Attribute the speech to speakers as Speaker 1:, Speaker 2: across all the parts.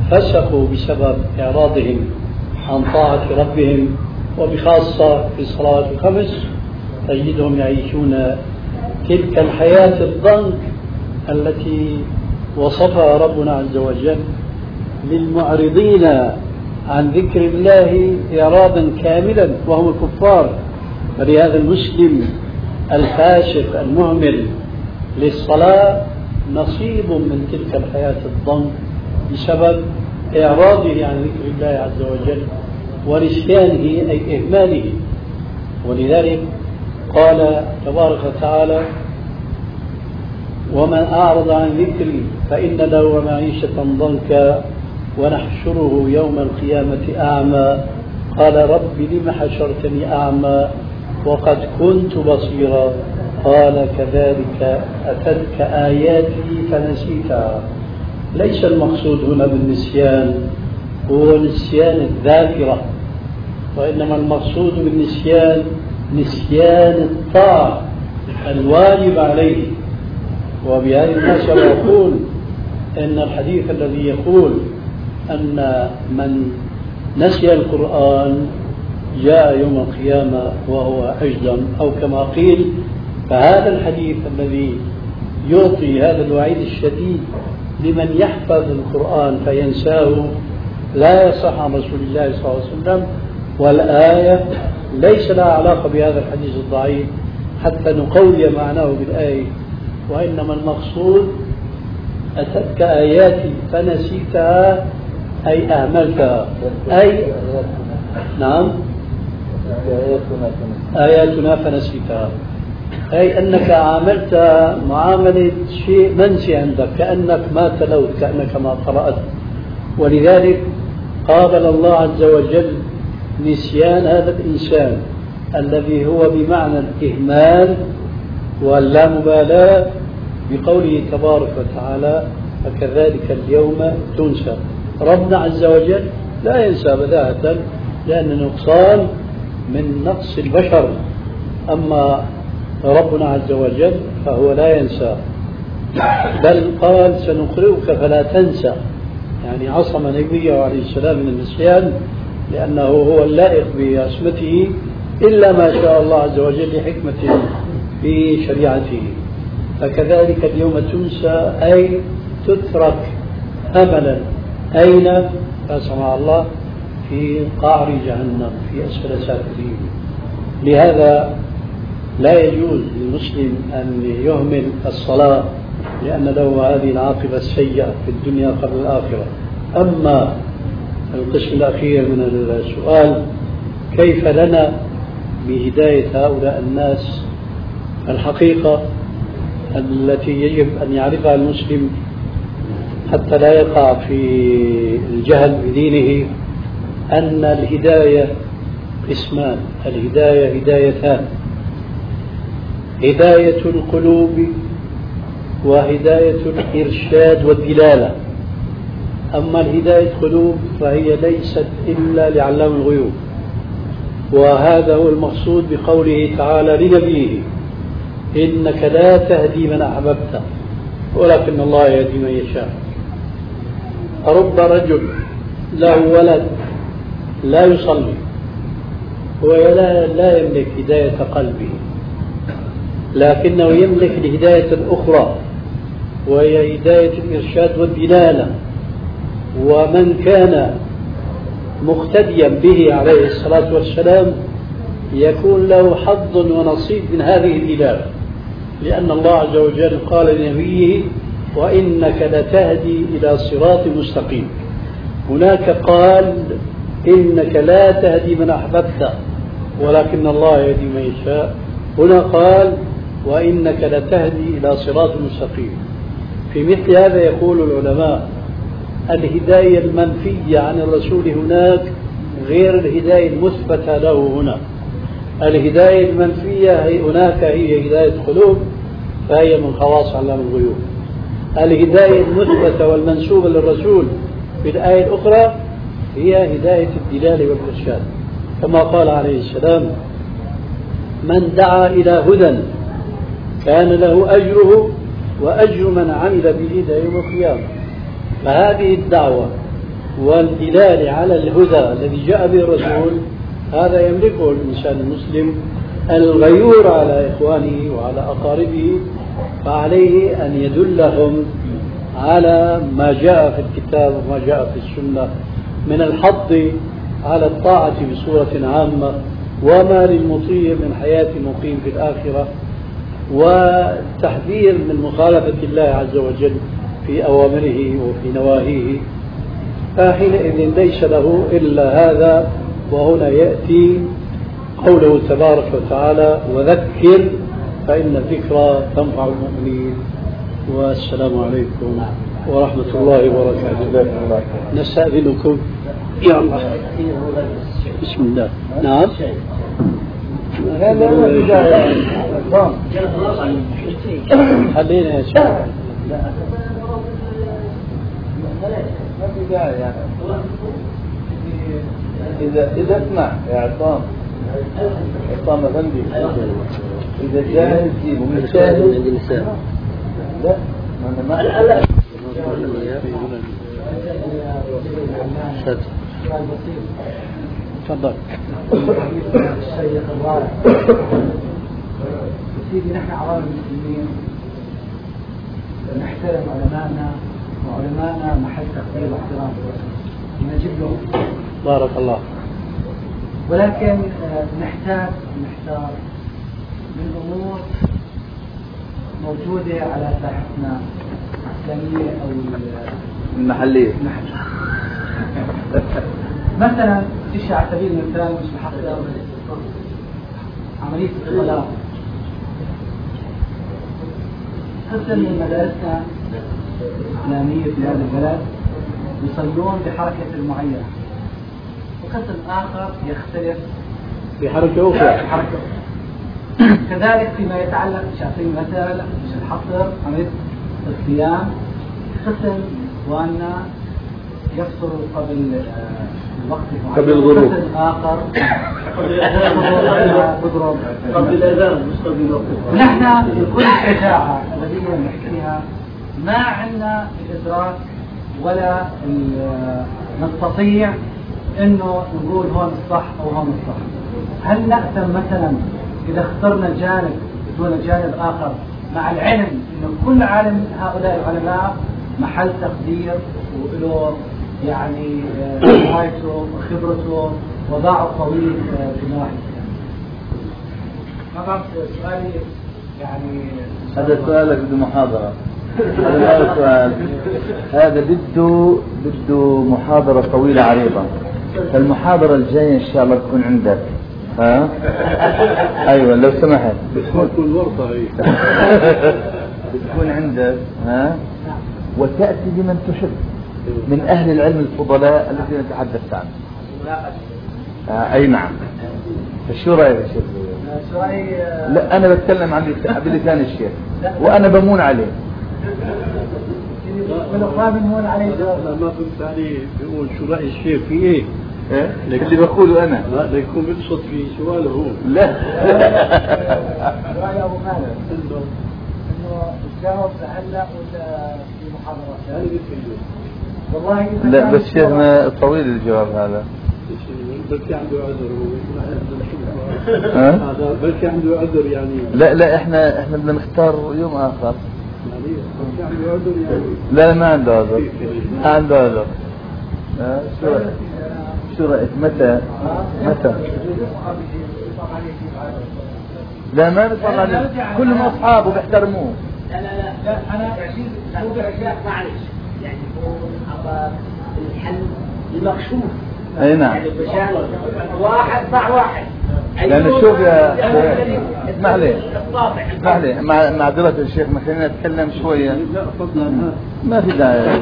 Speaker 1: فسقوا بسبب إعراضهم عن طاعة ربهم، وبخاصة في الصلاة الخمس تجدهم يعيشون تلك الحياة الضنك التي وصفها ربنا عز وجل للمعرضين عن ذكر الله إعراضا كاملا وهم الكفار. فلهذا المسلم الفاسق المهمل للصلاة نصيب من تلك الحياة الضنك بسبب إعراضه عن ذكر الله عز وجل ونسيانه أي إهماله. ولذلك قال تبارك وتعالى: ومن أعرض عن ذكري فإن له معيشة ضنكا ونحشره يوم القيامة أعمى قال رب لم حشرتني أعمى وقد كنت بصيرا قال كذلك أتتك آياتي فنسيتها. ليس المقصود هنا بالنسيان هو نسيان الذاكرة، وإنما المقصود بالنسيان نسيان الطاعة الواجب عليه. وبهذه المناسبة يقول إن الحديث الذي يقول أن من نسي القرآن جاء يوم القيامة وهو أجدم، أو كما قيل، فهذا الحديث الذي يعطي هذا الوعيد الشديد لمن يحفظ القرآن فينساه لا يصح عن رسول الله صلى الله عليه وسلم، والآية ليس لها علاقة بهذا الحديث الضعيف حتى نقوي معناه بالآية، وإنما المقصود أتتك آياتي فنسيتها أي أهملتها، أي نعم آياتنا فنسيتها، أي أنك عاملت معاملة شيء منسي عندك، كأنك ما تلوت، كأنك ما قرأت. ولذلك قابل الله عز وجل نسيان هذا الإنسان الذي هو بمعنى الإهمال واللامبالاة بقوله تبارك وتعالى: فكذلك اليوم تنسى. ربنا عز وجل لا ينسى بداهة، لأن النقصان من نقص البشر، أما ربنا عز وجل فهو لا ينسى، بل قال: سنقرئك فلا تنسى، يعني عصم نبيه عليه السلام من النسيان لأنه هو اللائق بعصمته إلا ما شاء الله عز وجل لحكمة في شريعته. فكذلك اليوم تنسى أي تترك أملا. أين؟ يا سمع الله، في قعر جهنم في أسفل سافلين. لهذا لا يجوز للمسلم أن يهمل الصلاة، لأن له هذه العاقبة السيئة في الدنيا قبل الآخرة. أما القسم الأخير من السؤال: كيف لنا بهداية هؤلاء الناس؟ الحقيقة التي يجب أن يعرفها المسلم حتى لا يقع في الجهل بدينه أن الهداية قسمان. الهداية هدايتان: هداية القلوب وهداية الإرشاد والدلالة. أما الهداية القلوب فهي ليست إلا لعلام الغيوب، وهذا هو المقصود بقوله تعالى لنبيه: إنك لا تهدي من أحببت ولكن الله يهدي من يشاء. رب رجل له ولد لا يصلي ولا يملك هداية قلبه، لكنه يملك الهداية الأخرى وهي هداية الإرشاد والدلالة. ومن كان مقتديا به عليه الصلاة والسلام يكون له حظ ونصيب من هذه الدلالة، لأن الله عز وجل قال لنبيه: وإنك لتهدي إلى صراط مستقيم. هناك قال: إنك لا تهدي من أحببت ولكن الله يهدي من يشاء. هنا قال: وإنك لتهدي إلى صراط مستقيم. في مثل هذا يقول العلماء: الهداية المنفية عن الرسول هناك غير الهداية المثبتة له هنا. الهداية المنفية هناك هي هداية القلوب، فهي من خواص علام الغيوب. الهداية المثبتة والمنسوبة للرسول في الآية الأخرى هي هداية الدلالة والإرشاد، كما قال عليه السلام: من دعا إلى هدى كان له أجره وأجر من عمل به إلى يوم القيامة. فهذه الدعوة والدلالة على الهدى الذي جاء به الرسول، هذا يملكه الإنسان المسلم الغيور على إخوانه وعلى أقاربه، فعليه أن يدلهم على ما جاء في الكتاب وما جاء في السنة من الحض على الطاعة بصورة عامة، وما للمطيع من حياة مقيم في الآخرة، والتحذير من مخالفة الله عز وجل في أوامره وفي نواهيه. فحينئذ ليس له إلا هذا. وهنا يأتي قوله تبارك وتعالى: وذكر فإن الذكرى تنفع المؤمنين. والسلام عليكم ورحمة الله وبركاته. نستأذنكم. يا الله. بسم الله. نعم. خلينا يا شيخ.
Speaker 2: ما في داعي يعني. إذا اسمع يا عصام أفندي، إذا جاهز جيبه مش جاهز لا أنا ما
Speaker 1: تفضل.
Speaker 3: الشيخ الوارع سيدي، نحن عوام المسلمين نحترم علماءنا، وعلماءنا محل تقدير واحترام نجيب لهم.
Speaker 1: بارك الله.
Speaker 3: ولكن نحتار من أمور موجودة على ساحتنا الإسلامية أو
Speaker 2: المحلية.
Speaker 3: مثلا تشي على سبيل المثال مش محقق عملية الصلاة. قسم من مدارسنا الإسلامية في هذا البلد يصلون بحركة معينة، وقسم آخر يختلف
Speaker 1: بحركة أخرى.
Speaker 3: كذلك فيما يتعلق بشعبين مثلا مش الحصر عملية الصيام، قسم وأنا يفطر قبل الوقت
Speaker 2: قبل الغروب،
Speaker 3: قسم آخر
Speaker 1: قبل الأذان مش قبل الوقت.
Speaker 3: نحن بكل الشجاعة الذي نحكيها ما عندنا الإدراك ولا نستطيع إنه نقول هون الصح أو هون الصح. هل نأثم مثلا إذا اخترنا جانب دون جانب آخر، مع العلم إنه كل عالم هؤلاء العلماء محل تقدير وله يعني رعايته وخبرته وباعه طويل في نواحي ما بعرف سؤالي يعني.
Speaker 2: هذا سؤالك بده محاضرة. هذا سؤال، هذا بده محاضرة طويلة عريضة. فالمحاضرة الجاية إن شاء الله تكون عندك. ها؟ أيوة لو سمحت.
Speaker 1: بتكون ورطة هي.
Speaker 2: بتكون عندك. ها؟ وتأتي بمن تحب من أهل العلم الفضلاء الذين نتحدث عنهم. أي نعم. فشو رأيك يا شيخ؟ لا أنا بتكلم عن بلسان الشيخ وأنا بمون عليه.
Speaker 1: ما فهمت عليه. بيقول شو رأي الشيخ في إيه؟
Speaker 2: اللي بقوله أنا.
Speaker 1: لا يكون بيقصد في سؤاله هو.
Speaker 2: لا.
Speaker 3: رأي أبو مالك إنه تجاوب هلا ولا في محاضرات؟ والله
Speaker 2: لا بس شيخنا طويل الجواب هذا.
Speaker 1: بلكي عنده عذر هذا بلكي عنده عذر يعني.
Speaker 2: لا احنا بدنا نختار يوم آخر.
Speaker 1: بلكي عنده عذر يعني.
Speaker 2: لا ما عنده عذر. ما عنده عذر. شو رأيك متى؟ لا ما بيطلع عليه، كلهم أصحابه بيحترموه.
Speaker 3: لا أنا هو بأشياء معلش يعني هو الحل المكشوف.
Speaker 2: أي نعم.
Speaker 3: واحد مع واحد.
Speaker 2: لأن شوف يا اسمح لي معذرة الشيخ ما خلينا نتكلم شوية. ما في داعي.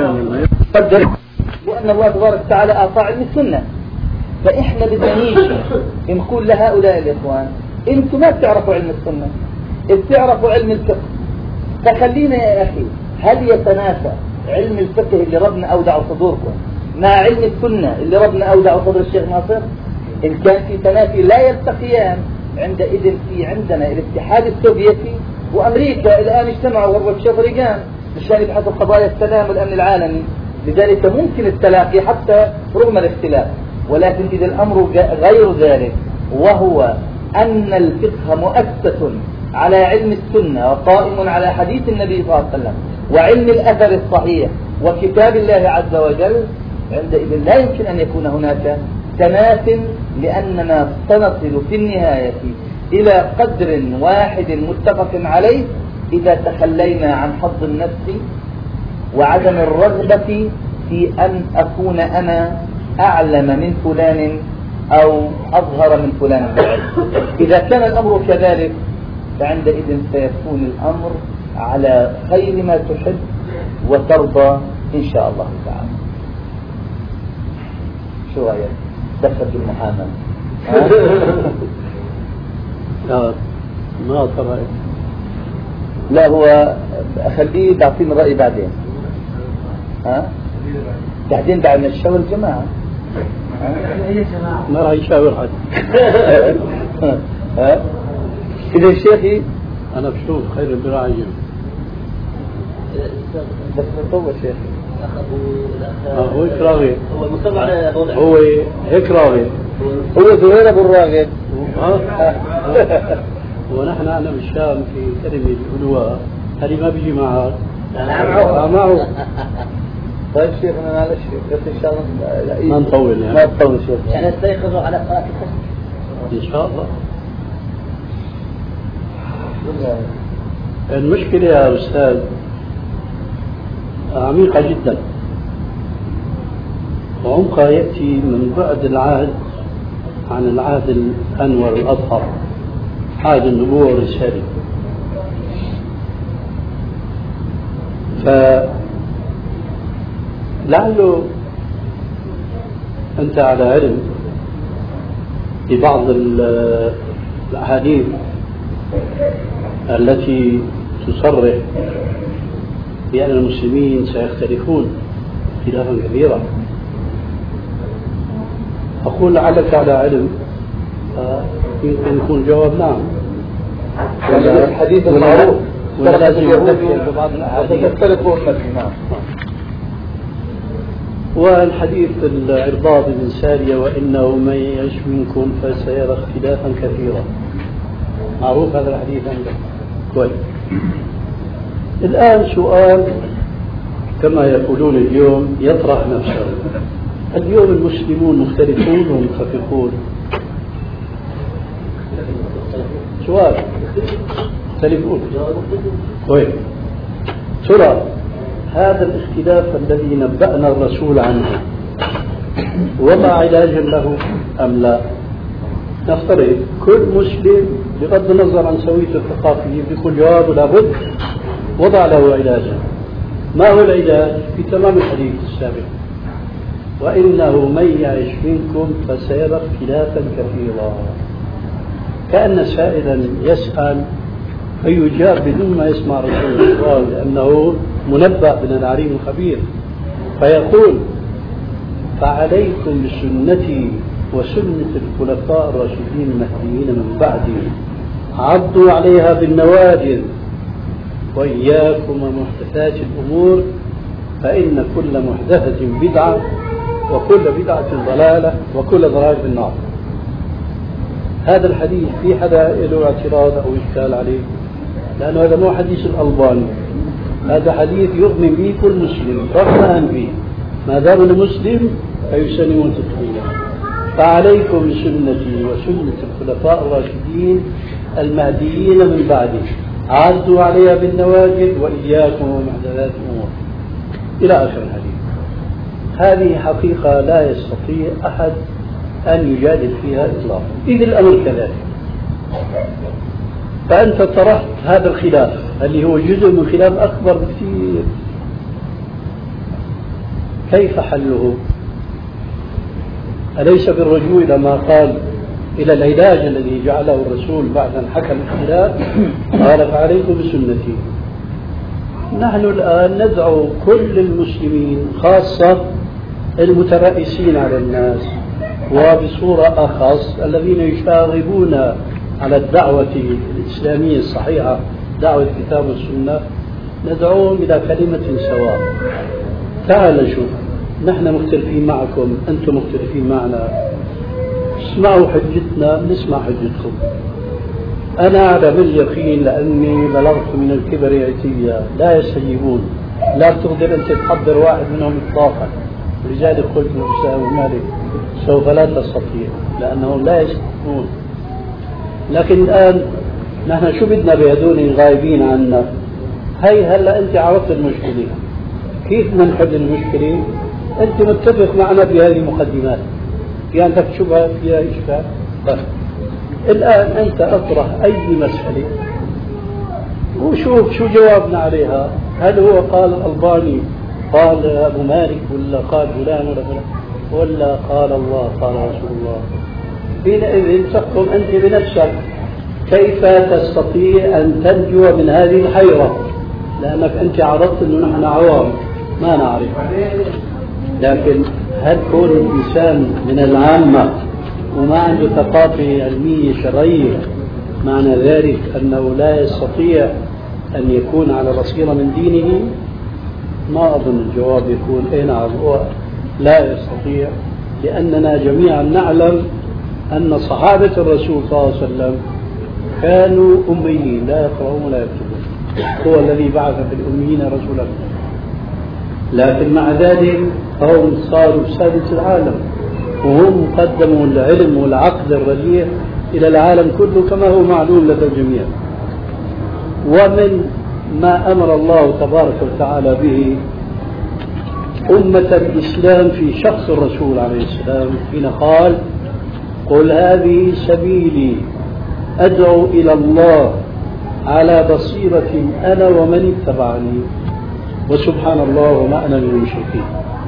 Speaker 4: وأن الله تبارك وتعالى أعطى علم السنة، فإحنا بدنا نيجي نقول لهؤلاء الإخوان أنتم ما بتعرفوا علم السنة، بتعرفوا علم الفقه. فخلينا يا أخي، هل يتنافى علم الفقه اللي ربنا أودع صدوركم مع علم السنة اللي ربنا أودع صدر الشيخ ناصر؟ إن كان في تنافي لا يلتقيان، عندئذ في عندنا الاتحاد السوفيتي وأمريكا الآن اجتمعوا غرفة شفريقان مشان يبحثوا قضايا السلام والأمن العالمي. لذلك ممكن التلاقي حتى رغم الاختلاف، ولكن إذا الأمر غير ذلك، وهو أن الفقه مؤسس على علم السنة وقائم على حديث النبي صلى الله عليه وسلم وعلم الأثر الصحيح وكتاب الله عز وجل، عندئذ لا يمكن أن يكون هناك تماث، لأننا سنصل في النهاية إلى قدر واحد متفق عليه إذا تخلينا عن حظ النفس وعدم الرغبة في أن أكون أنا أعلم من فلان أو أظهر من فلان بالعلم. إذا كان الأمر كذلك فعندئذ سيكون الأمر على خير ما تحب وترضى إن شاء الله تعالى. شو رأيك؟ دخلت المحاماة.
Speaker 1: لا ما ترى.
Speaker 4: لا هو أخليه تعطيني الرأي بعدين. بعدين بعد ما نشاور الجماعة.
Speaker 1: ما راح يشاور حد.
Speaker 4: إذا شيخي
Speaker 1: أنا بشوف خير البراعي
Speaker 4: بس نطول شيخي.
Speaker 1: هو هيك راغب.
Speaker 3: هو مصر على وضع.
Speaker 1: هو هيك راغب.
Speaker 4: هو زهير أبو الراغب.
Speaker 1: ونحن أنا بالشام في كلمة الألواء هذه ما بيجي معها.
Speaker 3: لا
Speaker 1: معه.
Speaker 4: طيب شيخنا معلش بس إن شاء الله
Speaker 1: ما نطول يعني.
Speaker 4: ما تطول شيخ.
Speaker 3: يعني استيقظوا على صلاة الفجر.
Speaker 1: إن شاء الله. المشكلة يا أستاذ عميقة جدا، وعمقها يأتي من بعد العهد عن العهد الأنور الأظهر، عهد النبوة والرسالة. فلعله أنت على علم ببعض الأحاديث التي تصرح بأن المسلمين سيختلفون اختلافا كبيرا. أقول لعلك على علم، يمكن يكون الجواب نعم.
Speaker 4: الحديث المعروف
Speaker 1: ولازم يختلف ببعض الأحاديث.
Speaker 4: تختلف أمتي. نعم.
Speaker 1: والحديث العرباض بن سارية وإنه من يعش منكم فسيرى اختلافا كثيرا، معروف هذا الحديث عندك كويس. الآن سؤال كما يقولون اليوم يطرح نفسه، اليوم المسلمون مختلفون ومتفقون؟ سؤال مختلفون كويس. ترى هذا الاختلاف الذي نبأنا الرسول عنه وما علاج له أم لا؟ نفترض كل مسلم بغض النظر عن سويته الثقافية بكل جواب لابد وضع له علاجا. ما هو العلاج؟ في تمام الحديث السابق، وإنه من يعش منكم فسيرى اختلافا كثيرا. كأن سائلا يسأل فيجاب بدون ما يسمع رسول الله، لأنه منبأ من العليم الخبير، فيقول فعليكم بسنتي وسنة الخلفاء الراشدين المهديين من بعدي عضوا عليها بالنواجذ وإياكم ومحدثات الأمور فإن كل محدثة بدعة وكل بدعة ضلالة وكل ضلال في النار. هذا الحديث في حدا له اعتراض أو إشكال عليه؟ لأنه هذا مو حديث الألباني، هذا حديث يؤمن به كل مسلم رغم أنفه، ما دام المسلم فيسلم تسليما. فعليكم بسنتي وسنة الخلفاء الراشدين المهديين من بعدي عضوا عليها بالنواجذ وإياكم ومحدثات الأمور إلى آخر الحديث. هذه حقيقة لا يستطيع أحد أن يجادل فيها إطلاقا، إذ الأمر كذلك. فأنت طرحت هذا الخلاف اللي هو جزء من خلاف أكبر بكثير، كيف حله؟ أليس بالرجوع إلى ما قال إلى العلاج الذي جعله الرسول بعد أن حكى الاختلاف؟ قال فعليكم بسنتي. نحن الآن ندعو كل المسلمين خاصة المترأسين على الناس وبصورة أخص الذين يشاغبون على الدعوة الإسلامية الصحيحة، دعوة الكتاب والسنة، ندعوهم إلى كلمة سواء. تعال شوف، نحن مختلفين معكم، أنتم مختلفين معنا، اسمعوا حجتنا نسمع حجتكم. أنا على باليقين لأني بلغت من الكبر عتيا لا يستجيبون، لا تقدر أنت تحضر واحد منهم إطلاقا، ولذلك قلت للأستاذ مالك سوف لا تستطيع لأنهم لا يستطيعون. لكن الآن نحن شو بدنا بهذول الغايبين عنا؟ هي هلا أنت عرفت المشكلة، كيف نحل المشكلة؟ أنت متفق معنا بهذه المقدمات، في عندك شبهة فيها إشكال؟ طيب الآن أنت أطرح أي مسألة وشوف شو جوابنا عليها. هل هو قال الألباني قال أبو مالك ولا قال فلان ولا فلان ولا قال الله قال رسول الله؟ حينئذ تحكم أنت بنفسك كيف تستطيع أن تنجو من هذه الحيرة، لأنك أنت عرضت أنه نحن عوام ما نعرف. لكن هل كون الإنسان من العامة وما عنده ثقافة علمية شرعية معنى ذلك أنه لا يستطيع أن يكون على بصيرة من دينه؟ ما أظن الجواب يكون إيه نعم هو لا يستطيع، لأننا جميعا نعلم أن صحابة الرسول صلى الله عليه وسلم كانوا أميين لا يقرؤون ولا يكتبون، هو الذي بعث في الأميين رسولا، لكن مع ذلك هم صاروا سادة العالم وهم قدموا العلم والعقل الرجيح إلى العالم كله كما هو معلوم لدى الجميع. ومن ما أمر الله تبارك وتعالى به أمة الإسلام في شخص الرسول عليه السلام حين قال قل هذه سبيلي أدعو إلى الله على بصيرة أنا ومن اتبعني وسبحان الله وما أنا من المشركين.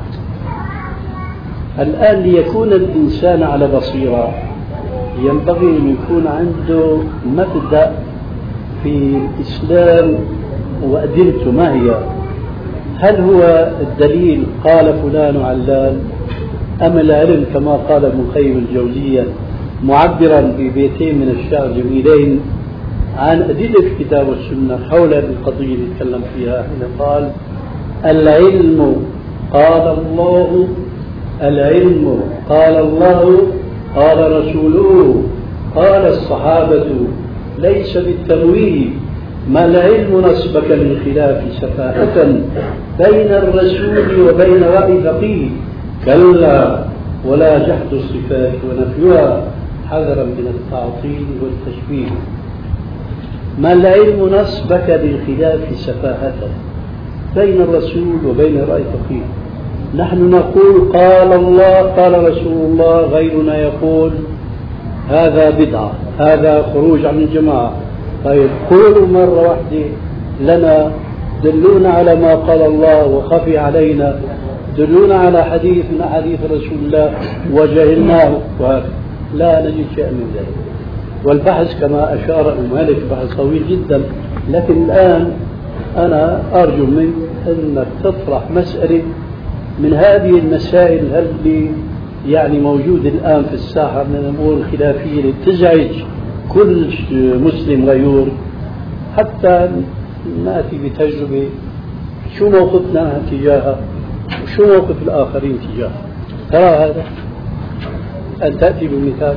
Speaker 1: الآن ليكون الإنسان على بصيرة ينبغي أن يكون عنده مبدأ في الإسلام وأدلته ما هي؟ هل هو الدليل قال فلان علان، أم العلم كما قال ابن القيم الجوزية معبرا ببيتين من الشعر جميلين عن أدلة الكتاب والسنة حول هذه القضية اللي يتكلم فيها حين قال العلم قال الله، العلم قال الله قال رسوله قال الصحابة ليس بالتمويه، ما العلم نسبك من خلاف سفاهة بين الرسول وبين رأي فقيه، كلا ولا جحد الصفات ونفيها حذرا من التعطيل والتشبيه. ما العلم نسبك بالخلاف سفاهة بين الرسول وبين رأي فقيه؟ نحن نقول قال الله قال رسول الله، غيرنا يقول هذا بدعة هذا خروج عن الجماعة. طيب قولوا مرة واحدة لنا، دلونا على ما قال الله وخفي علينا، دلونا على حديث من أحاديث رسول الله وجهلناه، لا نجد شيئا من ذلك. والبحث كما أشار مالك بحث طويل جدا، لكن الآن أنا أرجو منك أنك تطرح مسألة من هذه المسائل اللي يعني موجودة الآن في الساحة من الأمور الخلافية اللي تزعج كل مسلم غيور، حتى نأتي بتجربة شو موقفنا تجاهها وشو موقف الآخرين تجاهها. ترى هذا أن تأتي بمثال.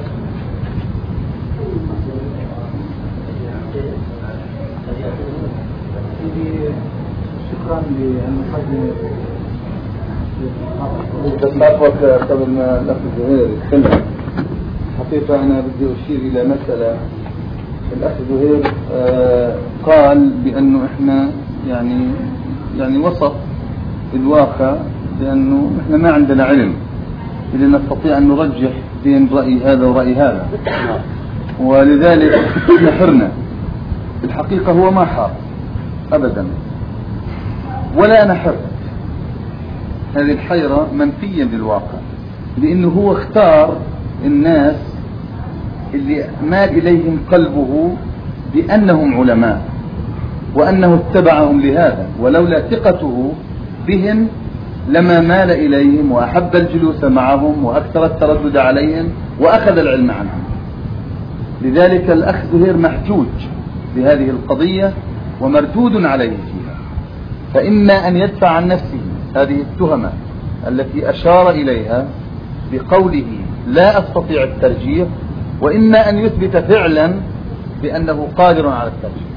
Speaker 3: شكرا للمقدمة.
Speaker 2: قبل ما الأخ زهير يتكلم، حقيقة أنا بدي أشير إلى مسألة. الأخ زهير قال بأنه إحنا يعني وصف الواقع بأنه إحنا ما عندنا علم إذا نستطيع أن نرجح بين رأي هذا ورأي هذا، ولذلك إحنا حرنا. الحقيقة هو ما حار أبدا ولا أنا حر، هذه الحيرة منفية بالواقع، لأنه هو اختار الناس اللي مال إليهم قلبه بأنهم علماء وأنه اتبعهم لهذا، ولولا ثقته بهم لما مال إليهم وأحب الجلوس معهم وأكثر التردد عليهم وأخذ العلم عنهم. لذلك الأخ زهير محجوج بهذه القضية ومردود عليه فيها، فإما أن يدفع عن نفسه هذه التهمة التي أشار إليها بقوله لا أستطيع الترجيح، وإما أن يثبت فعلا بأنه قادر على الترجيح.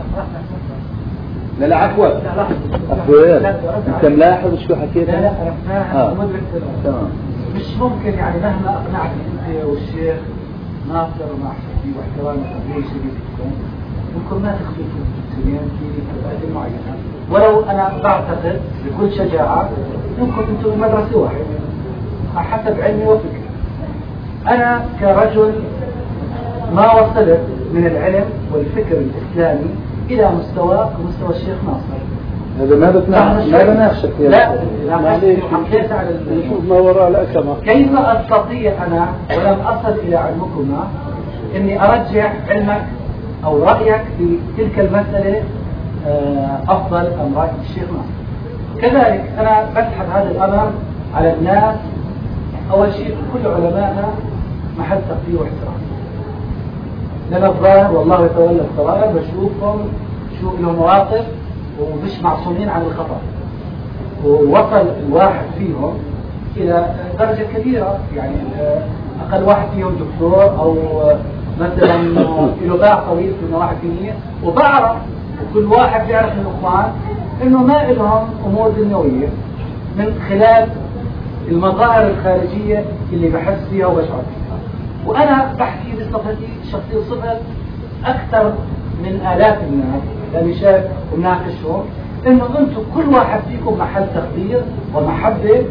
Speaker 2: لا عفوا أنت ملاحظ شو حكيت؟
Speaker 3: لا أنا مدرك تمام. مش ممكن يعني مهما أقنعتني أنت والشيخ ناصر ومع حبي واحترامي قبلي شريككم ممكن ما تختلفوا سنين في مسائل معينة، ولو أنا بعتقد بكل شجاعة ممكن أنتم مدرسة واحدة حسب علمي وفكري. أنا كرجل ما وصلت من العلم والفكر الإسلامي إلى مستوى الشيخ ناصر.
Speaker 2: هذا ما بناقشك
Speaker 3: لا حكيت على
Speaker 1: نشوف ما وراء الأكمة.
Speaker 3: كيف أستطيع أنا ولم أصل إلى علمكما إني أرجح علمك أو رأيك في تلك المسألة أفضل أم رأي الشيخ ناصر؟ كذلك أنا بسحب هذا الأمر على الناس. أول شيء كل علمائنا محل تقدير واحترام. لنا الظاهر والله يتولى السرائر، بشوفهم شو لهم مواقف ومش معصومين عن الخطأ، ووصل الواحد فيهم إلى درجة كبيرة، يعني أقل واحد فيهم دكتور أو مثلا له باع طويل في النواحي الدينية، وبعرف وكل واحد بيعرف من الإخوان إنه ما لهم أمور دنيوية من خلال المظاهر الخارجية اللي بحس فيها وبشعر فيها. وأنا بحكي بصفتي شخصية صفة أكثر من آلاف الناس لأني شايف وناقشهم إنه أنتم كل واحد فيكم محل تقدير ومحبة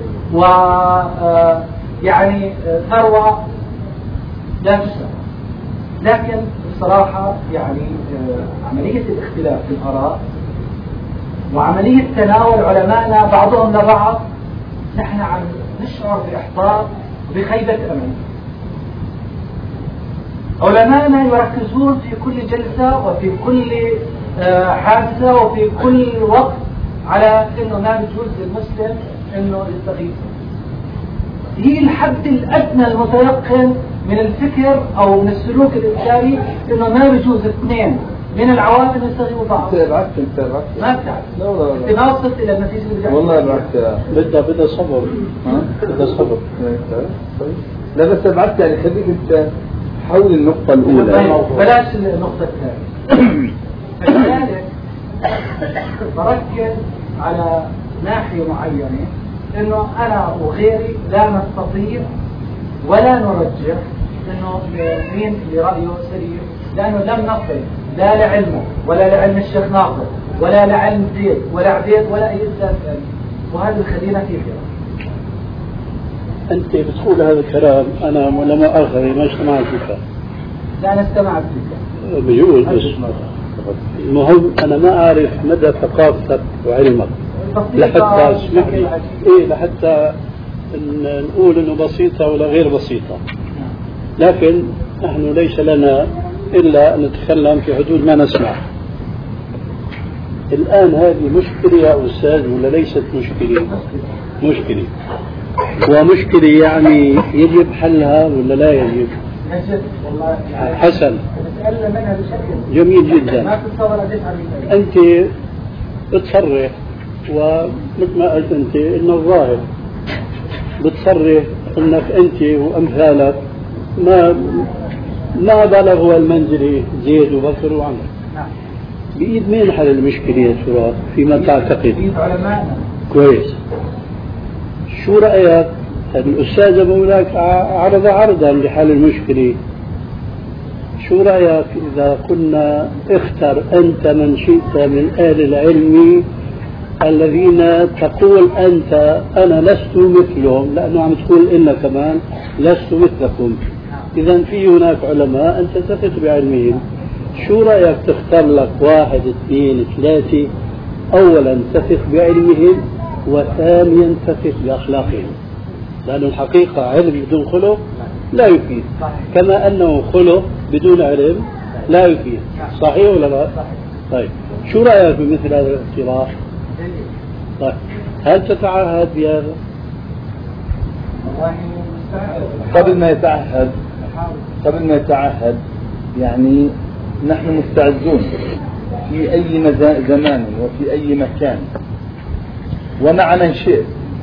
Speaker 3: ويعني ثروة لا تسمى. لكن بصراحة يعني عملية الاختلاف في الآراء وعملية تناول علمائنا بعضهم لبعض نحن عم نشعر بإحباط وبخيبة أمل. علمائنا يركزون في كل جلسة وفي كل حادثة وفي كل وقت على انه ما يجوز للمسلم انه يستغيث. هي الحد الادنى المتيقن من الفكر او من السلوك الاسلامي انه ما يجوز اثنين من العوامل يستغيثوا بعض.
Speaker 2: انت
Speaker 3: ما بتعرف. انت ما وصلت الى النتيجة اللي بدك.
Speaker 2: والله بالعكس
Speaker 1: بدها صبر. بدها صبر.
Speaker 2: لا بس بالعكس يعني خليك انت حول النقطة الأولى.
Speaker 3: بلاش النقطة الثانية. فلذلك بركز على ناحية معينة انه انا وغيري لا نستطيع ولا نرجح انه مين اللي رأيه سليم، لانه لم نصل لا لعلمه ولا لعلم الشيخ ناصر ولا لعلم زيد ولا عبيد ولا اي انسان ثاني، وهذا الخلينا فيه خير.
Speaker 1: أنت بتقول هذا الكلام أنا لما آخر ما اجتمعت بك.
Speaker 3: لا أنا استمعت بك.
Speaker 1: بجوز بس المهم أنا ما أعرف مدى ثقافتك وعلمك لحتى اسمح لي لحتى نقول إنه بسيطة ولا غير بسيطة، لكن نحن ليس لنا إلا أن نتكلم في حدود ما نسمع. الآن هذه مشكلة يا أستاذ ولا ليست مشكلة؟ مشكلة، ومشكلة يعني يجب حلها ولا لا يجب؟
Speaker 3: يجب والله.
Speaker 1: حسن.
Speaker 3: نتألم منها بشكل
Speaker 1: جميل جدا.
Speaker 3: ما تتصور قديش
Speaker 1: أنت بتصرح ومثل ما قلت أنت إنه الظاهر بتصرح إنك أنت وأمثالك ما بلغوا المنزلة زيد وبكر وعمر.
Speaker 3: نعم.
Speaker 1: بإيد مين حل المشكلة يا ترى فيما تعتقد؟
Speaker 3: بإيد علمائنا.
Speaker 1: كويس. شو رأيك؟ الأستاذ مولاك عرض عرضا لحل المشكلة. شو رأيك إذا قلنا اختر أنت من شئت من أهل العلم الذين تقول أنت أنا لست مثلهم، لأنه عم تقول إن كمان لست مثلكم، إذا في هناك علماء أنت تثق بعلمهم. شو رأيك تختار لك 1 2 3 أولا تثق بعلمهم وثانيا تثق بأخلاقهم، لأن الحقيقة علم بدون خلق لا يفيد، كما أنه خلق بدون علم لا يفيد. صحيح ولا لا؟ طيب شو رأيك بمثل هذا الاقتراح؟ طيب هل تتعهد بهذا؟
Speaker 2: قبل ما يتعهد يعني نحن مستعدون في أي زمان وفي أي مكان ومع من شئت.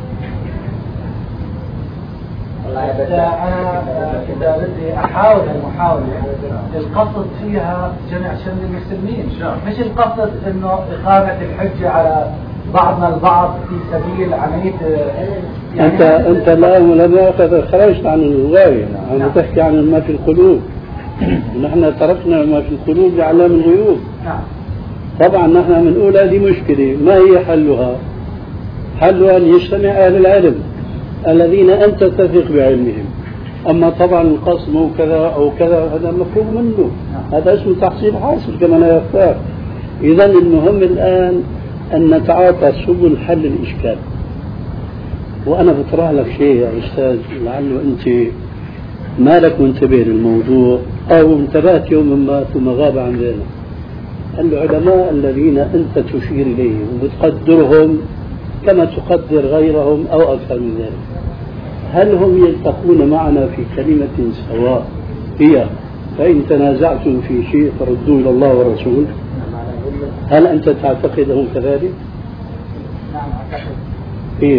Speaker 3: أنا إذا بدي أحاول المحاولة القصد فيها جمع شمل المسلمين، مش القصد إنه إقامة الحجة على بعضنا البعض في سبيل عملية
Speaker 1: يعني أنت لما خرجت عن الغاية، أنا تحكي عن ما في القلوب. نحن تركنا ما في القلوب لعلام الغيوب. طبعا نحن بنقول هذه مشكلة، ما هي حلها؟ حلها أن يجتمع أهل العلم الذين أنت تثق بعلمهم. أما طبعا القسم أو كذا أو كذا هذا مفهوم منه، هذا اسمه تحصيل حاصل كما لا يختار. إذا المهم الآن أن نتعاطى سبل حل الإشكال. وأنا بطرح لك شيء يا أستاذ لعله أنت مالك منتبه للموضوع أو انتبهت يوما ما ثم غاب عن ذلك. العلماء الذين أنت تشير إليهم وبتقدرهم كما تقدر غيرهم أو أكثر من ذلك، هل هم يلتقون معنا في كلمة سواء هي فإن تنازعتم في شيء فردوه إلى الله ورسوله؟ هل أنت تعتقدهم كذلك؟
Speaker 3: نعم أعتقد.
Speaker 1: إيه؟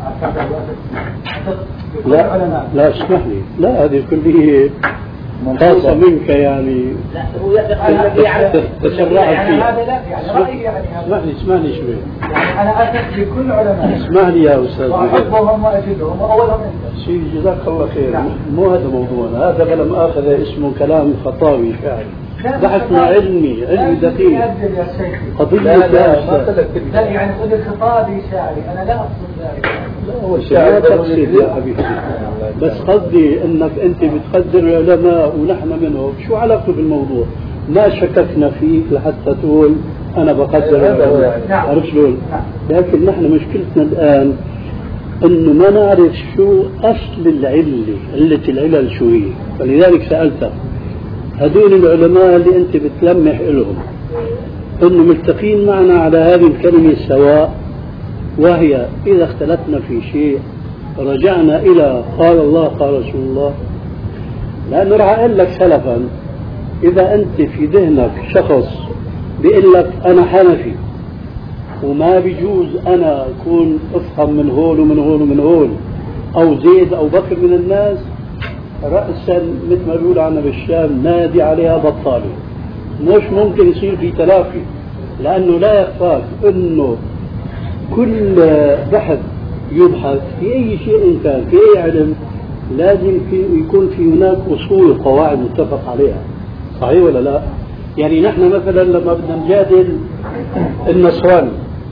Speaker 1: لا اسمح لي، لا هذه كلية خاصة منك يعني.
Speaker 3: لا هو يعني
Speaker 1: تسرعت فيها.
Speaker 3: هذا لا يعني رأيي يعني
Speaker 1: اسمعني شوي.
Speaker 3: يعني أنا أثق بكل علماء.
Speaker 1: اسمح لي يا أستاذ.
Speaker 3: وأحبهم وأجدهم وأولهم أنت.
Speaker 1: سيدي جزاك الله خير. مو هذا موضوعنا، هذا بلا مؤاخذة اسمه كلام خطاوي شاعري. بحثنا علمي دقيق. قضية
Speaker 3: لا يعني خذ الخطابي شاعري، أنا لا أقصد ذلك.
Speaker 1: لا تقصد يا حبيبي، بس قصدي انك انت بتقدر العلماء ونحن منهم، شو علاقته بالموضوع؟ ما شككنا فيك لحتى تقول انا بقدر العلماء، عرفت شلون؟ لكن نحن مشكلتنا الان انه ما نعرف شو اصل علة العلل شو هي، فلذلك سألتك هذول العلماء اللي انت بتلمح لهم انه ملتقين معنا على هذه الكلمة سواء، وهي إذا اختلفنا في شيء رجعنا إلى قال الله قال رسول الله. لأنه راح أقول لك سلفا إذا أنت في ذهنك شخص بيقول لك أنا حنفي وما بيجوز أنا أكون أفهم من هون ومن هون ومن هون أو زيد أو بكر من الناس، رأسا مثل ما بيقول عنا بالشام نادي عليها بطالة. مش ممكن يصير في تلافي، لأنه لا يخفاك أنه كل بحث يبحث في أي شيء كان في أي علم لازم يكون في هناك أصول وقواعد متفق عليها، صحيح ولا لا؟ يعني نحن مثلا لما بدنا نجادل النصراني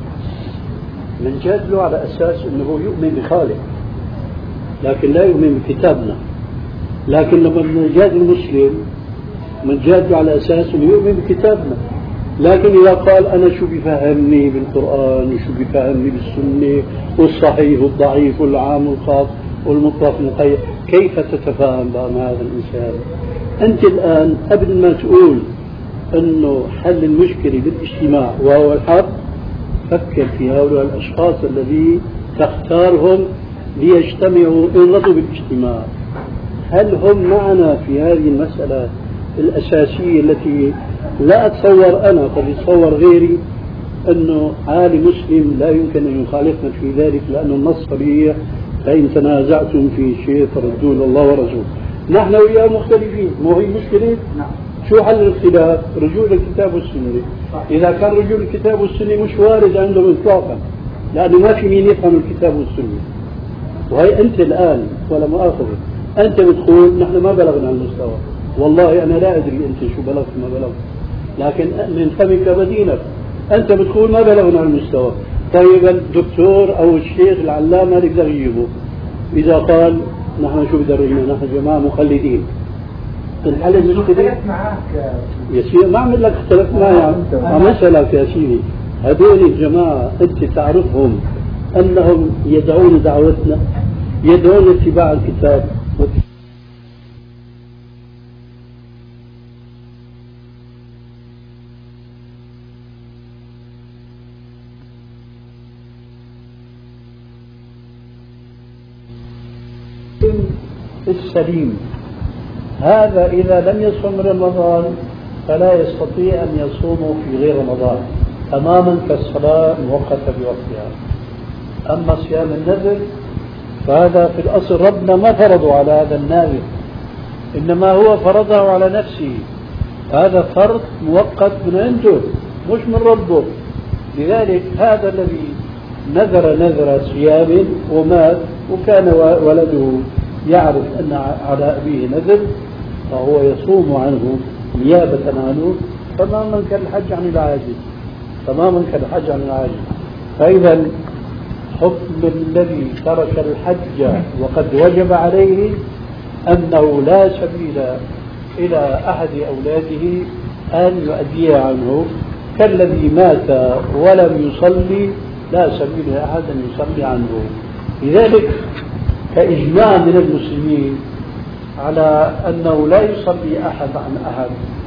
Speaker 1: بنجادله على أساس أنه هو يؤمن بخالق لكن لا يؤمن بكتابنا. لكن لما بدنا نجادل المسلم بنجادله على أساس أنه يؤمن بكتابنا. لكن إذا قال أنا شو بيفهمني بالقرآن وشو بيفهمني بالسنة والصحيح والضعيف والعام والخاص والمطلق والمقيد، كيف تتفاهم بقى مع هذا الإنسان؟ أنت الآن قبل ما تقول أنه حل المشكلة بالاجتماع وهو الحق، فكر في هؤلاء الأشخاص الذي تختارهم ليجتمعوا ينرضوا بالاجتماع. هل هم معنا في هذه المسألة الأساسية التي لا أتصور أنا قد يتصور غيري أنه عالم مسلم لا يمكن أن يخالفنا في ذلك، لأنه النص صريح فإن تنازعتم في شيء فردوه إلى الله ورسوله. نحن وياه مختلفين، مو هي مشكلة؟ شو حل الاختلاف؟ رجوع الكتاب والسنة. إذا كان رجوع الكتاب والسنة مش وارد عندهم إطلاقا، لأنه ما في مين يفهم الكتاب والسنة. وهي أنت الآن ولا مؤاخذة أنت بتقول نحن ما بلغنا المستوى. والله أنا لا أدري أنت شو بلغت ما بلغت، لكن من فمك بدينك أنت بتقول ما بلغنا المستوى. طيب الدكتور أو الشيخ العلامة نقدر نجيبه إذا قال نحن شو بدرجنا؟ نحن جماعة مخلدين. الحل المشكلة يا سيدي ما أعمل لك اختلف معي، عم أسألك يا سيدي هذول الجماعة أنت تعرفهم أنهم يدعون دعوتنا، يدعون اتباع الكتاب السليم. هذا إذا لم يصوم رمضان فلا يستطيع أن يصوم في غير رمضان تماما كالصلاة موقتة بوقتها. أما صيام النذر فهذا في الأصل ربنا ما فرضه على هذا الناذر، إنما هو فرضه على نفسه. هذا فرض مؤقت من عنده مش من ربه. لذلك هذا الذي نذر صيام ومات وكان ولده يعرف أن على أبيه نذر فهو يصوم عنه نيابة عنه تماما كالحج عن العاجز، تماما كالحج عن العاجز. فإذا حكم الذي ترك الحج وقد وجب عليه أنه لا سبيل إلى أحد أولاده أن يؤديه عنه، كالذي مات ولم يصلي لا سبيل لأحد أن يصلي عنه. لذلك كإجماع من المسلمين على أنه لا يصلي أحد عن أحد،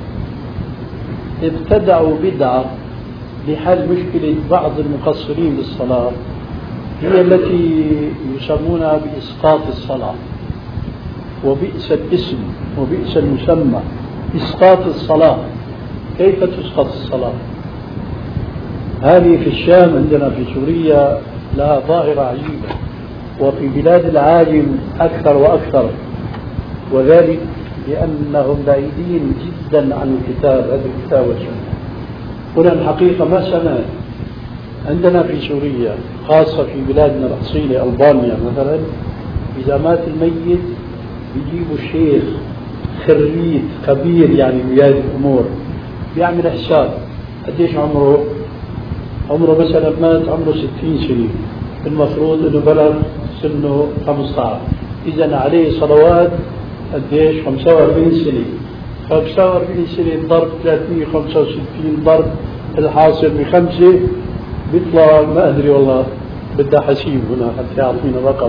Speaker 1: ابتدعوا بدعة لحل مشكلة بعض المقصرين بالصلاة، هي التي يسمونها بإسقاط الصلاة. وبئس الاسم وبئس المسمى، إسقاط الصلاة. كيف تسقط الصلاة؟ هذه في الشام عندنا في سوريا لها ظاهرة عجيبة، وفي بلاد العاجم أكثر وأكثر، وذلك لأنهم بعيدين جدا عن الكتاب، هذا الكتاب والسنة. هنا الحقيقة ما سمعت عندنا في سوريا خاصة في بلادنا الأصيلة ألبانيا مثلا، إذا مات الميت بيجيبوا شيخ خريج خبير يعني بهذه الأمور بيعمل حساب قديش عمره مثلا مات عمره 60 سنة، المفروض انه بلغ سنه 15، اذا عليه صلوات قديش 45 سنة، 45 سنة ضرب 365 ضرب الحاصل بخمسة بيطلع ما ادري والله بدها حسيب هنا حتى يعطينا رقم.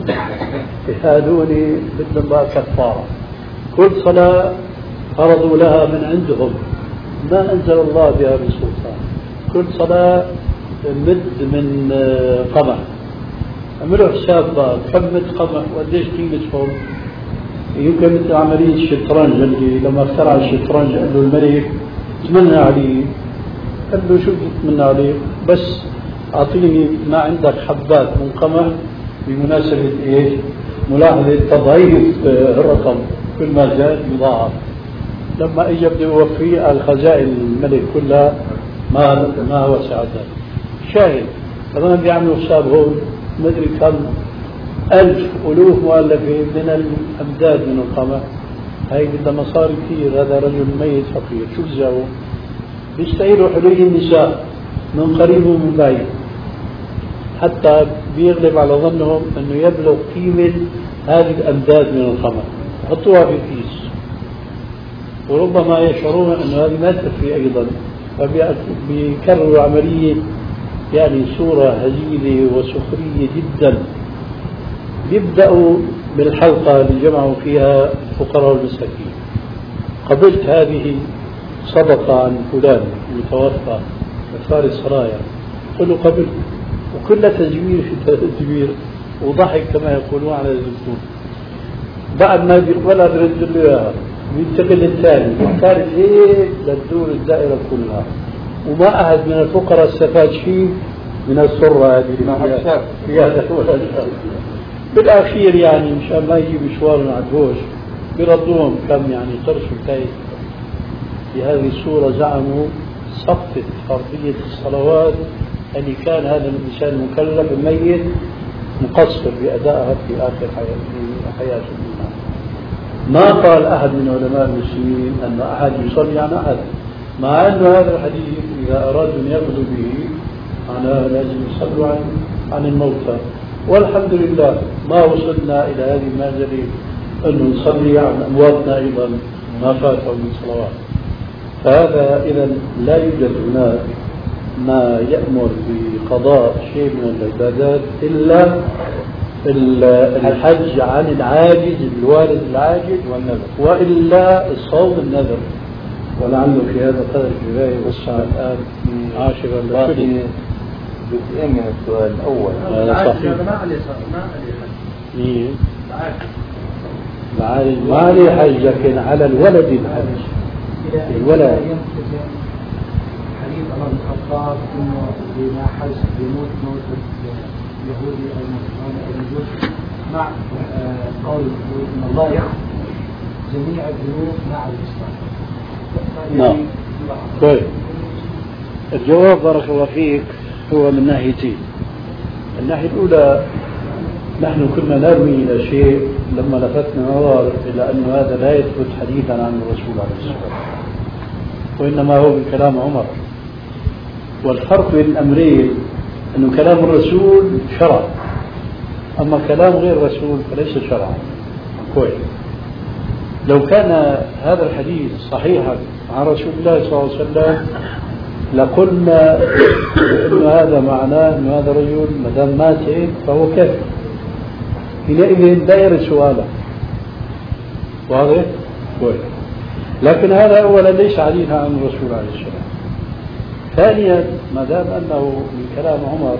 Speaker 1: هذول بدهم بقى كفارة، كل صلاة فرضوا لها من عندهم ما أنزل الله بها بسلطان، كل صلاة مد من قمح. عملوا حساب بقى كم مد قمح وقديش قيمتهم. يمكن مثل عملية الشطرنج اللي لما اخترع الشطرنج قال له الملك تمنى عليه، قال له شو بتتمنى عليه؟ بس أعطيني ما عندك حبات من قمح بمناسبة إيش؟ ملاحظة تضعيف الرقم، كل ما زاد يضاعف. لما اجى بده يوفيه الخزائن الملك كلها ما وسع ذلك. شاهد كمان بيعملوا حساب هون ما ادري كم ألف ألوف مؤلفة من الأمداد من القمح، هاي بدها مصاري كثير. هذا رجل ميت فقير شو بجاوه؟ بيستعيروا حلي النساء من قريب ومن بعيد حتى بيغلب على ظنهم انه يبلغ قيمة هذه الأمداد من القمح، حطوها في كيس وربما يشعرون أن هذه ما تكفي أيضا، فبيكرروا عملية يعني صورة هزيلة وسخرية جدا. يبدأوا بالحلقة اللي جمعوا فيها الفقراء والمساكين، قبلت هذه صدقة عن فلان المتوفى وفار السرايا، قلوا قبلت، وكل تزوير في تزوير وضحك كما يقولون على الزيتون. بعد ما يقبلها برد له اياها بينتقل الثاني والثالث هيك لتدور الدائرة كلها، وما أحد من الفقراء استفاد شيء من السرة هذه في هذا بالأخير يعني مشان ما يجي مشوار ما عدوش بردوهم كم يعني قرش وكاي. بهذه الصورة زعموا سقطت فرضية الصلوات اللي كان هذا الإنسان المكلف الميت مقصر بأدائها في آخر حياته. ما قال أحد من علماء المسلمين أن أحد يصلي عن أحد، مع أن هذا الحديث إذا أرادوا أن يأخذوا به معناه لازم يصلوا عن الموتى. والحمد لله ما وصلنا إلى هذه المنزلة أن نصلي عن أمواتنا أيضا ما فاتهم من صلوات. فهذا إذا لا يوجد هناك ما يأمر بقضاء شيء من العبادات إلا الحج عن العاجز الوالد العاجز والنذر، وإلا الصوم النذر. ولعله في هذا قدر الكفاية والساعة الآن 10 للفجر.
Speaker 2: جزئين من السؤال الأول
Speaker 1: هذا صحيح. ما عليه حج لكن على الولد الحج. الولد
Speaker 3: حديث عمر بن الخطاب انه اذا حج بيموت موت يهودي أو نصراني أو مجوس مع قول إن الله يغفر جميع الذنوب مع الإسلام.
Speaker 1: نعم. طيب الجواب بارك الله فيك هو من ناحيتين. الناحية الأولى نحن كنا نرمي إلى شيء لما لفتنا نظر إلى أن هذا لا يثبت حديثا عن الرسول عليه الصلاة والسلام، وإنما هو من كلام عمر. والفرق بين الأمرين أنه كلام الرسول شرع، أما كلام غير الرسول فليس شرعا. كويس. لو كان هذا الحديث صحيحا عن رسول الله صلى الله عليه وسلم لقلنا أن هذا معناه أن هذا الرجل ما دام مات فهو كافر، حينئذ دائر سؤاله. واضح؟ كويس. لكن هذا أولا ليس حديثا عن الرسول عليه السلام. ثانيا ما دام أنه من كلام عمر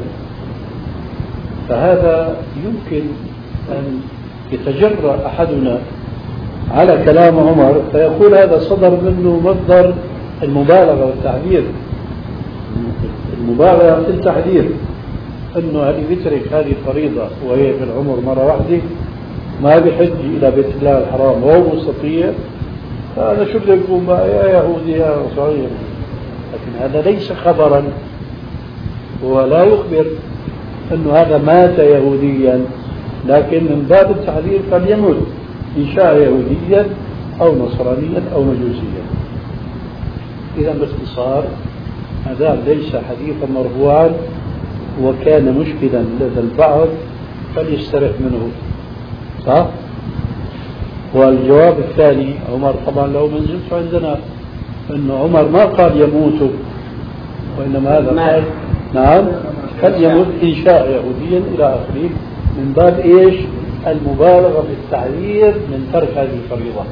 Speaker 1: فهذا يمكن أن يتجرأ أحدنا على كلام عمر فيقول هذا صدر منه مصدر المبالغة والتعبير، المبالغة في التحذير، أنه هذه يترك هذه الفريضة وهي في العمر مرة واحدة ما بحج إلى بيت الله الحرام وهو مستطيع، فأنا شو بدي أقول يا يهودي يا صغير. لكن هذا ليس خبرا، ولا يخبر أنه هذا مات يهوديا، لكن من باب التحذير فليمت إن شاء يهوديا أو نصرانيا أو مجوسيا. إذا باختصار هذا ليس حديثا مرفوعا وكان مشكلا لدى البعض فليسترح منه. صح؟ والجواب الثاني عمر طبعا له منزلته عندنا، أن عمر ما قال يموت، وإنما هذا قال نعم قد يموت إن شاء يهوديا إلى آخره، من باب إيش؟ المبالغة في التعبير من ترك هذه الفريضة.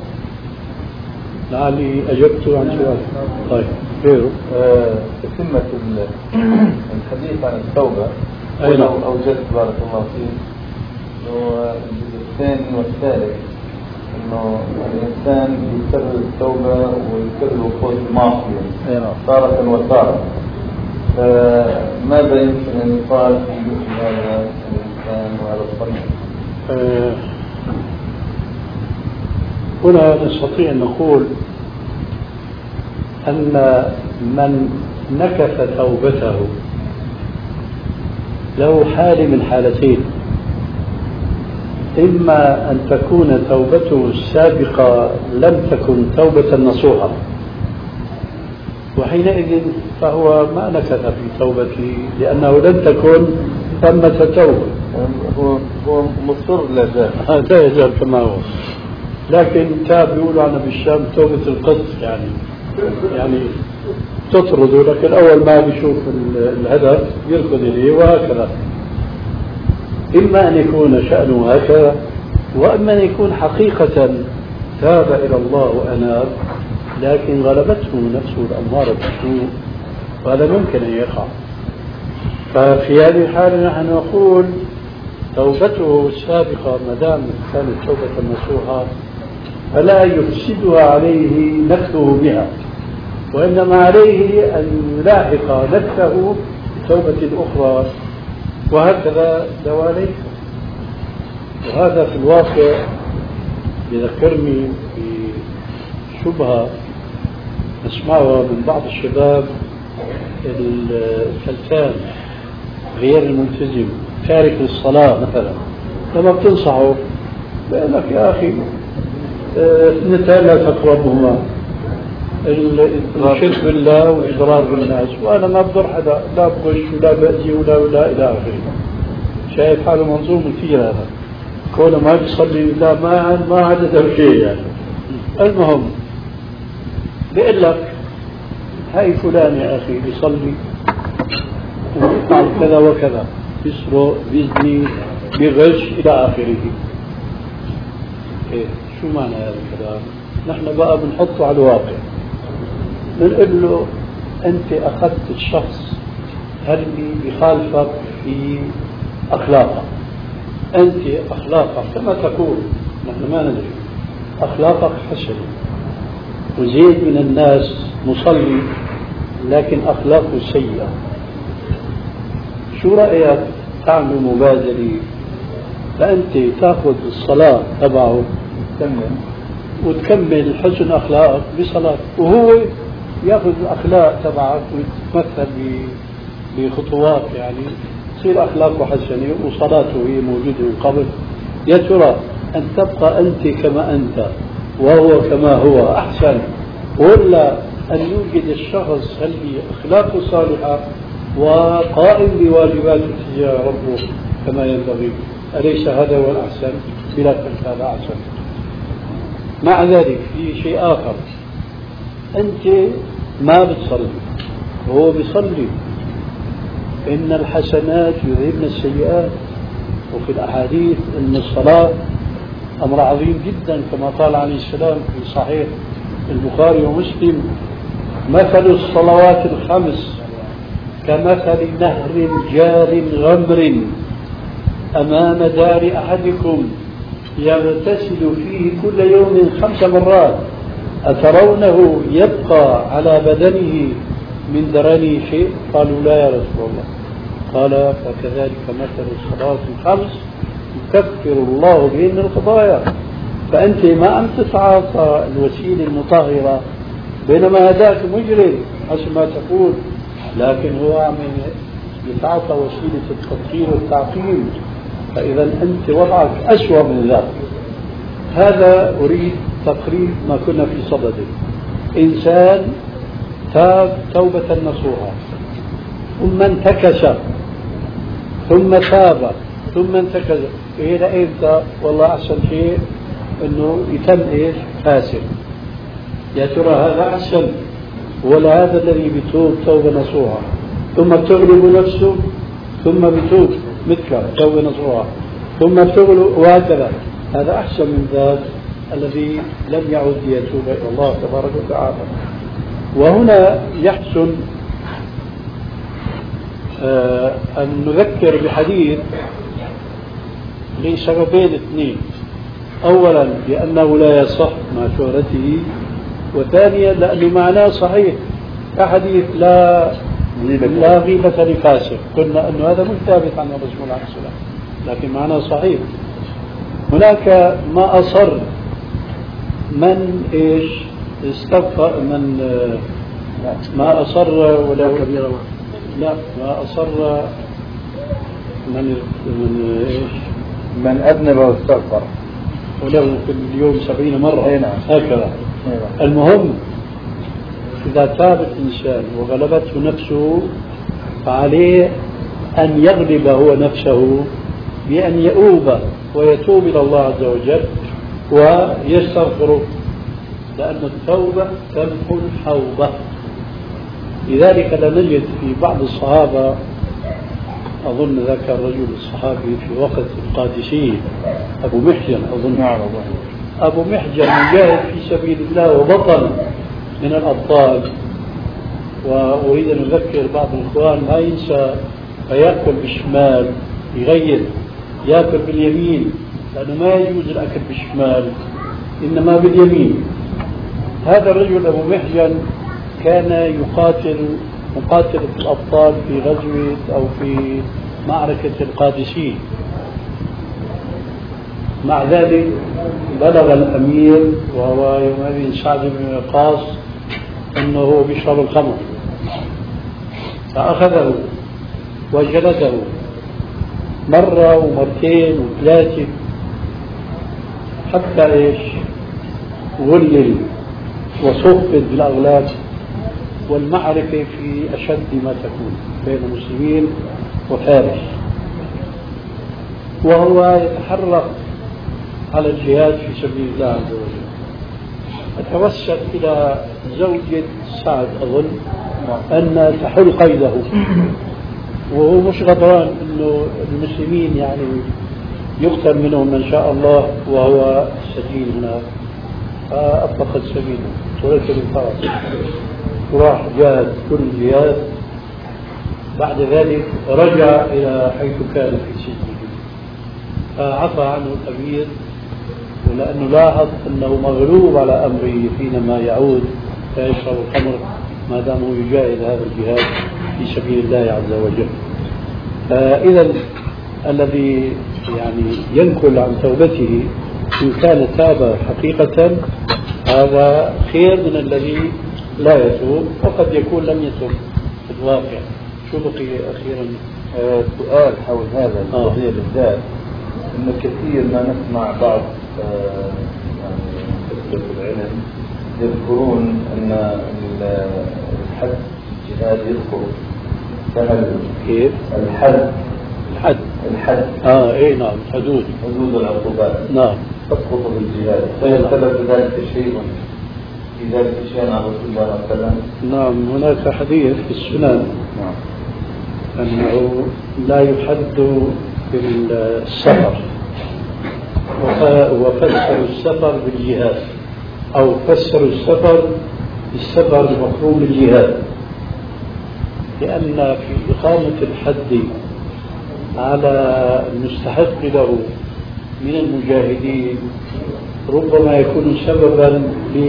Speaker 1: لعلي أجبت عن سؤال. طيب غيره
Speaker 2: تتمة الحديث عن التوبة
Speaker 1: ولو
Speaker 2: أوجدت بارك الله فيك إنه الثاني والثالث إنه الإنسان يكرر التوبة ويكرر وقوع المعصية تارة وتارة، فماذا يمكن أن يقال في هذا الإنسان وهذا الطريق؟
Speaker 1: هنا نستطيع أن نقول أن من نكث توبته له حال من حالتين: إما أن تكون توبته السابقة لم تكن توبة نصوحة، وحينئذ فهو ما نكث في توبته لأنه لم تكن ثمة توبة،
Speaker 2: هو مصر لا
Speaker 1: يزال كما هو، لكن تاب يقولوا عنا بالشام توبة القط، يعني تطرد، لكن أول ما بيشوف الهدف يركض إليه، وهكذا. إما أن يكون شأنه هكذا، وإما أن يكون حقيقة تاب إلى الله وأناب، لكن غلبته نفسه الأمارة بالسوء، وهذا ممكن أن يقع. ففي هذه الحالة نحن نقول توبته السابقة ما دام كانت توبة نصوحة فلا يفسدها عليه نفسه بها، وإنما عليه أن يلاحق نفسه بتوبة أخرى، وهكذا دواليك. وهذا في الواقع يذكرني بشبهة نسمعها من بعض الشباب الفلتان غير الملتزم تارك للصلاة مثلا، لما بتنصحه بيقول لك يا أخي اثنتان لا تقربهما، الشرك بالله والإضرار بالناس، وأنا ما بضر حدا، لا بغش ولا بأذي ولا إلى آخره. شايف حاله منظوم كثير هذا، كونه ما بيصلي لا ما عدد شيء المهم بيقول لك هاي فلان يا أخي بيصلي ويفعل كذا وكذا، بيسرق بيزني بيغش إلى آخره. إيه شو معنى هذا الكلام؟ نحن بقى بنحطه على الواقع، بنقول له أنت أخذت الشخص اللي بخالفك في أخلاقك، أنت أخلاقك كما تقول، نحن ما ندري، أخلاقك حسنة، وزيد من الناس مصلي لكن أخلاقه سيئة. شو رأيك تعمل مبادرة، فأنت تأخذ الصلاة تبعه وتكمل حسن أخلاقك بصلاة، وهو يأخذ الأخلاق تبعك ويتمثل بخطوات، يعني تصير أخلاقه حسنة وصلاته هي موجودة من قبل. يا ترى أن تبقى أنت كما أنت وهو كما هو أحسن، ولا أن يوجد الشخص اللي أخلاقه صالحة وقائم بواجبات تجاه ربه كما ينبغي؟ أليس هذا هو الأحسن؟ بلا شك هذا أحسن. مع ذلك في شيء آخر، أنت ما بتصلي وهو بيصلي، إن الحسنات يذهبن السيئات، وفي الأحاديث أن الصلاة أمر عظيم جدا كما قال عليه السلام في صحيح البخاري ومسلم: مثل الصلوات الخمس كمثل نهر جار غمر أمام دار أحدكم يغتسل فيه كل يوم 5 مرات أترونه يبقى على بدنه من درنه شيء؟ قالوا لا يا رسول الله. قال: فكذلك مثل الصلاة الخمس يكفر الله بهن الخطايا. فأنت ما عم تتعاطى الوسيلة المطهرة، بينما هذاك مجرم حسب ما تقول، لكن هو عم يتعاطى وسيلة التطهير والتعقيم، فإذا أنت وضعك أسوأ من ذلك. هذا أريد تقريب ما كنا في صدده. إنسان تاب توبة نصوحة، ثم انتكس، ثم تاب، ثم انتكس، إلى إمتى؟ والله أحسن شيء أنه يتم إيش؟ فاسد. يا ترى هذا أحسن ولا هذا الذي بيتوب توبة نصوحة ثم بتغلب نفسه ثم بيتوب مثل توبة نصوحة ثم بتغلب وهكذا؟ هذا أحسن من ذاك الذي لم يعد يتوب إلى الله تبارك وتعالى. وهنا يحسن أن نذكر بحديث لسببين اثنين: أولا لأنه لا يصح مع شهرته، وثانيا لأنه معناه صحيح. كحديث لا غيبة لفاسق، قلنا أنه هذا مش ثابت عن الرسول عليه السلام، لكن معناه صحيح. هناك ما أصر من إيش استغفر من ما أصر ولا كبيرة، لا ما أصر من إيش
Speaker 2: من أذنب واستغفر
Speaker 1: وله في اليوم 70 مرة هكذا.
Speaker 2: أيوة.
Speaker 1: المهم إذا تاب الإنسان وغلبته نفسه فعليه أن يغلب هو نفسه بأن يؤوب ويتوب إلى الله عز وجل ويستغفره، لأن التوبة تمحو الحوبة. لذلك لا نجد في بعض الصحابة، أظن ذاك الرجل الصحابي في وقت القادسية أبو محجن، أظن أبو محجن مجاهد في سبيل الله وبطل من الأبطال. وأريد أن أذكر بعض الإخوان ما ينسى فيأكل بالشمال، يغير يأكل باليمين، لأنه ما يجوز الأكل بالشمال إنما باليمين. هذا الرجل أبو محجن كان مقاتل الأبطال في غزوة أو في معركة القادسية. مع ذلك بلغ الأمير وهو يومئذ سعد بن وقاص أنه بيشرب الخمر، فأخذه وجلده مرة ومرتين وثلاثة حتى إيش غلل وصفد بالأغلال. والمعركة في أشد ما تكون بين المسلمين وفارس، وهو يتحرك على الجهاد في سبيل الله عز وجل. أتوسل إلى زوجة سعد أظن أن تحل قيده، وهو مش غضبان إنه المسلمين يعني يقتل منهم من شاء الله وهو سجين هناك، فأطلقت سبيله وركب الفرس وراح جاهد كل الجهاد. بعد ذلك رجع إلى حيث كان في سجنه، فعفى عنه الأمير، ولأنه لاحظ أنه مغلوب على أمره حينما يعود فيشرب الخمر ما دامه يجاهد هذا الجهاد في سبيل الله عز وجل. فإذا الذي يعني ينكل عن توبته إن كان تاب حقيقة هذا خير من الذي لا يتوب وقد يكون لم يتوب في الواقع. شو بقي أخيرا؟
Speaker 2: سؤال حول هذا القضية بالذات، إنه كثير ما نسمع بعض يعني العلم يذكرون أن الحد الجهاد يذكر، فهل
Speaker 1: كيف؟
Speaker 2: الحد
Speaker 1: اي نعم، حدود
Speaker 2: العقوبات
Speaker 1: نعم
Speaker 2: تسقط بالجهاد، فيثبت ذلك شيء في ذلك الشيء عن رسول الله صلى الله عليه وسلم؟
Speaker 1: نعم، هناك حديث في السنن أنه لا يحد بالسفر، وفسروا السفر بالجهاد، أو فسروا السفر بالسفر المفهوم للجهاد، لأن في إقامة الحد على المستحق له من المجاهدين ربما يكون سببا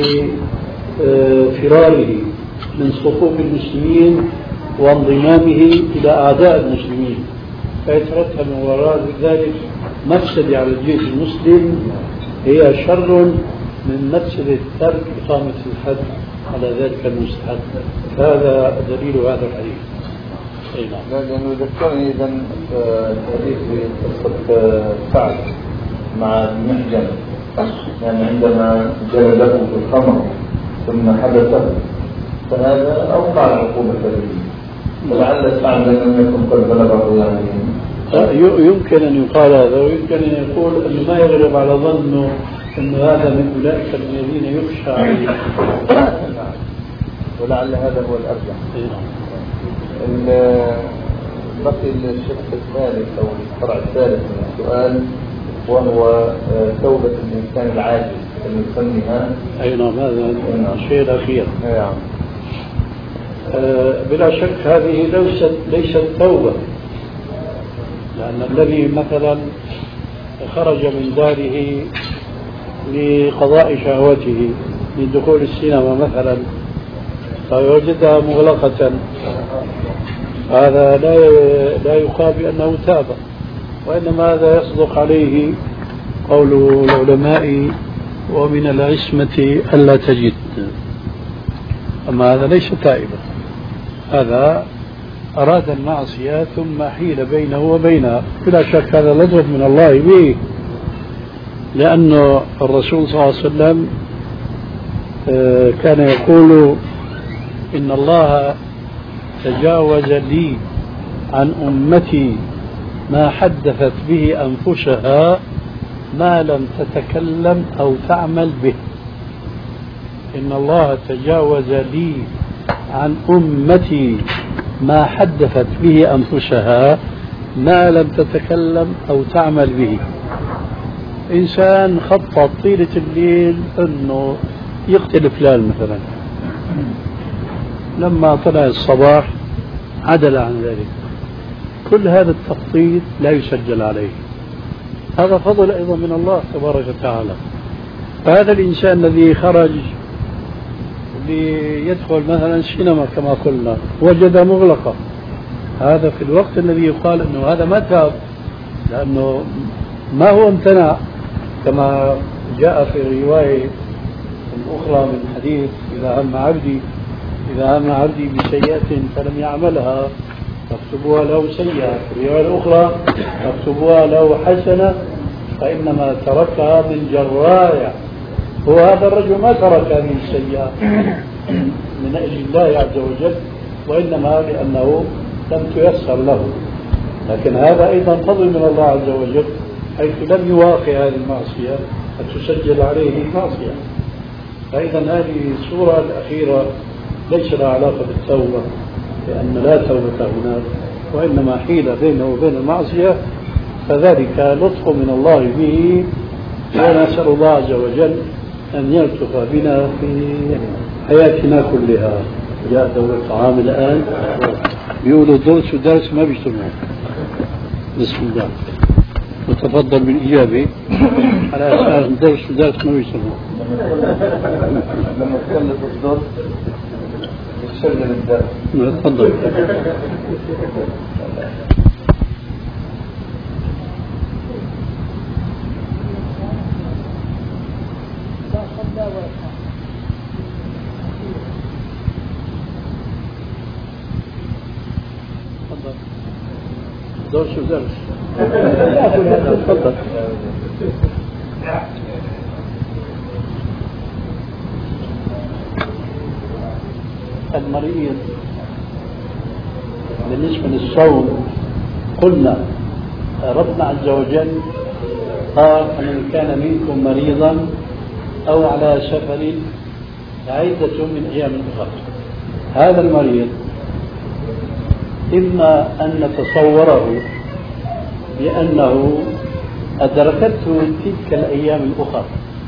Speaker 1: لفراره من صفوف المسلمين وانضمامه إلى أعداء المسلمين، فيترتب من وراء ذلك مفسدة على الجيش المسلم هي شر من مفسدة ترك إقامة الحد على ذلك المستحق. هذا دليل هذا الحديث. أي نعم.
Speaker 2: لأنه ذكرني إذا الحديث قصة سعد مع المحجن، يعني عندما جلده في الخمر ثم حدثه، فهذا أوقع العقوبة به، ولعل سعد لم يكن قد بلغه يعني.
Speaker 1: يمكن أن يقال هذا، ويمكن أن يقول أنه ما يغلب على ظنه أن هذا من أولئك الذين يخشى عليهم.
Speaker 2: ولعل هذا هو الأرجح. بقي الشق الثالث أو الفرع الثالث من السؤال، وهو توبة الإنسان العاجز المسميها.
Speaker 1: أي نعم، هذا الشيء الأخير.
Speaker 2: نعم.
Speaker 1: بلا شك هذه ليست توبة، لأن الذي مثلا خرج من داره لقضاء شهوته من دخول السينما مثلا فوجدها مغلقة، هذا لا يقال بأنه تاب، وإنما هذا يصدق عليه قول العلماء ومن العصمة ألا تجد. أما هذا ليس تائبا، هذا أراد المعصية ثم حيل بينه وبينها، بلا شك هذا لطف من الله به، لأن الرسول صلى الله عليه وسلم كان يقول إن الله تجاوز لي عن أمتي ما حدثت به أنفسها ما لم تتكلم أو تعمل به. إن الله تجاوز لي عن أمتي ما حدثت به أنفسها ما لم تتكلم أو تعمل به. إنسان خطط طيلة الليل أنه يقتل فلان مثلا، لما طلع الصباح عدل عن ذلك، كل هذا التخطيط لا يسجل عليه، هذا فضل أيضا من الله تبارك وتعالى. فهذا الإنسان الذي خرج ليدخل مثلا السينما كما قلنا وجد مغلقة، هذا في الوقت الذي يقال أنه هذا ما تاب، لأنه ما هو امتنع كما جاء في رواية أخرى من حديث إذا هم عبدي بسيئة فلم يعملها فاكتبوها له سيئة، في الرواية الأخرى فاكتبوها له حسنة فإنما تركها من جراية. هو هذا الرجل ما ترك هذه السيئة من أجل الله عز وجل، وإنما لأنه لم تيسر له، لكن هذا أيضا فضل من الله عز وجل حيث لم يواقع هذه المعصية فتسجل عليه معصية. فإذا هذه الصورة الأخيرة ليس لها علاقة بالتوبة، لأن لا توبة هناك، وإنما حيلة بينه وبين المعصية، فذلك لطف من الله به، ونسأل الله عز وجل أن يلطف بنا في حياتنا كلها. جاء دور الطعام الآن، بيقولوا درس ما بيجتمعوا. بسم الله، وتفضل بالإجابة على أساس درس ما بيجتمعوا.
Speaker 2: لما تخلص الدرس يشغل الدرس.
Speaker 1: تفضل. دكتور شو درس؟ تفضل. المريض بالنسبة للصوم قلنا ربنا عز وجل قال من كان منكم مريضا أو على سفر عدة من أيام أخرى. هذا المريض إما أن نتصوره بأنه أدركته تلك الأيام الأخرى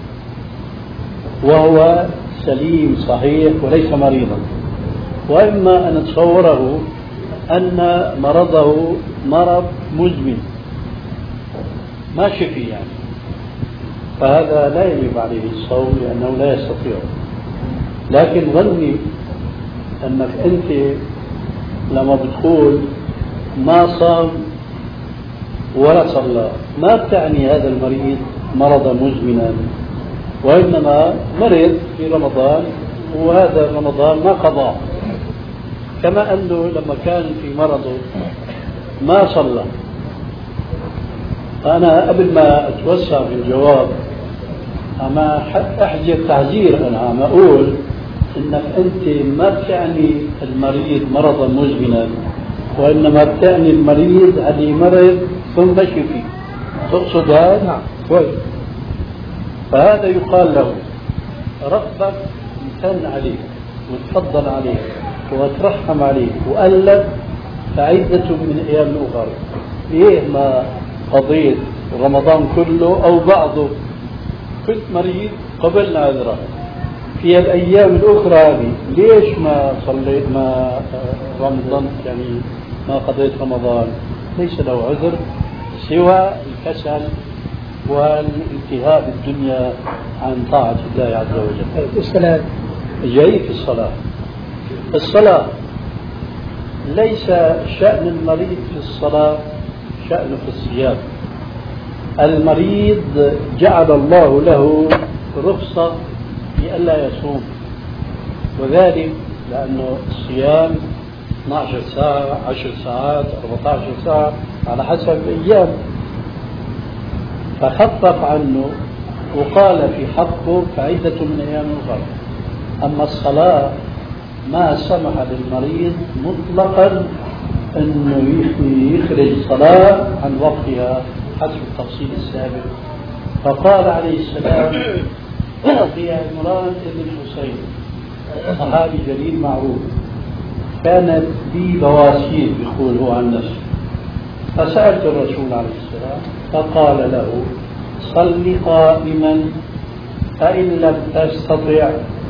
Speaker 1: وهو سليم صحيح وليس مريضا، وإما أن نتصوره أن مرضه مرض مزمن ما شفي يعني، فهذا لا يجب عليه الصوم لأنه لا يستطيع. لكن ظني أنك أنت لما بتقول ما صام ولا صلى ما بتعني هذا المريض مرضا مزمنا، وإنما مرض في رمضان وهذا رمضان ما قضاه، كما أنه لما كان في مرضه ما صلى. أنا قبل ما أتوسع في الجواب أما أحجر تعزير، أنا عم أقول إنك أنت ما بتعني المريض مرضا مزمنا، وإنما بتعني المريض اللي مرض ثم شفي. تقصد هذا؟ نعم. كويس. فهذا يقال له ربك امتن عليك وتفضل عليك وترحم عليك وقال لك فعدة من أيام أخرى. ليه ما قضيت رمضان كله أو بعضه؟ كنت مريض قبل عذره في الأيام الأخرى هذه، ليش ما صليت ما رمضان يعني ما قضيت رمضان؟ ليس له عذر سوى الكسل والانتهاء بالدنيا عن طاعة الله عز وجل.
Speaker 3: الصلاة
Speaker 1: جاي في الصلاة. الصلاة ليس شأن المريض في الصلاة شأنه في الصيام. المريض جعل الله له رخصة في ألا يصوم، وذلك لأنه الصيام 12 ساعة 10 ساعات 14 ساعة على حسب الأيام، فخفف عنه وقال في حقه فعدة من أيام أخرى. أما الصلاة ما سمح للمريض مطلقا أنه يخرج الصلاة عن وقتها حسب التفصيل السابق. فقال عليه السلام في عمران بن الحسين صحابي جليل معروف كانت لي بواسير يقول هو عن نفسه، فسألت الرسول عليه السلام فقال له صل قائما فإن لم تستطع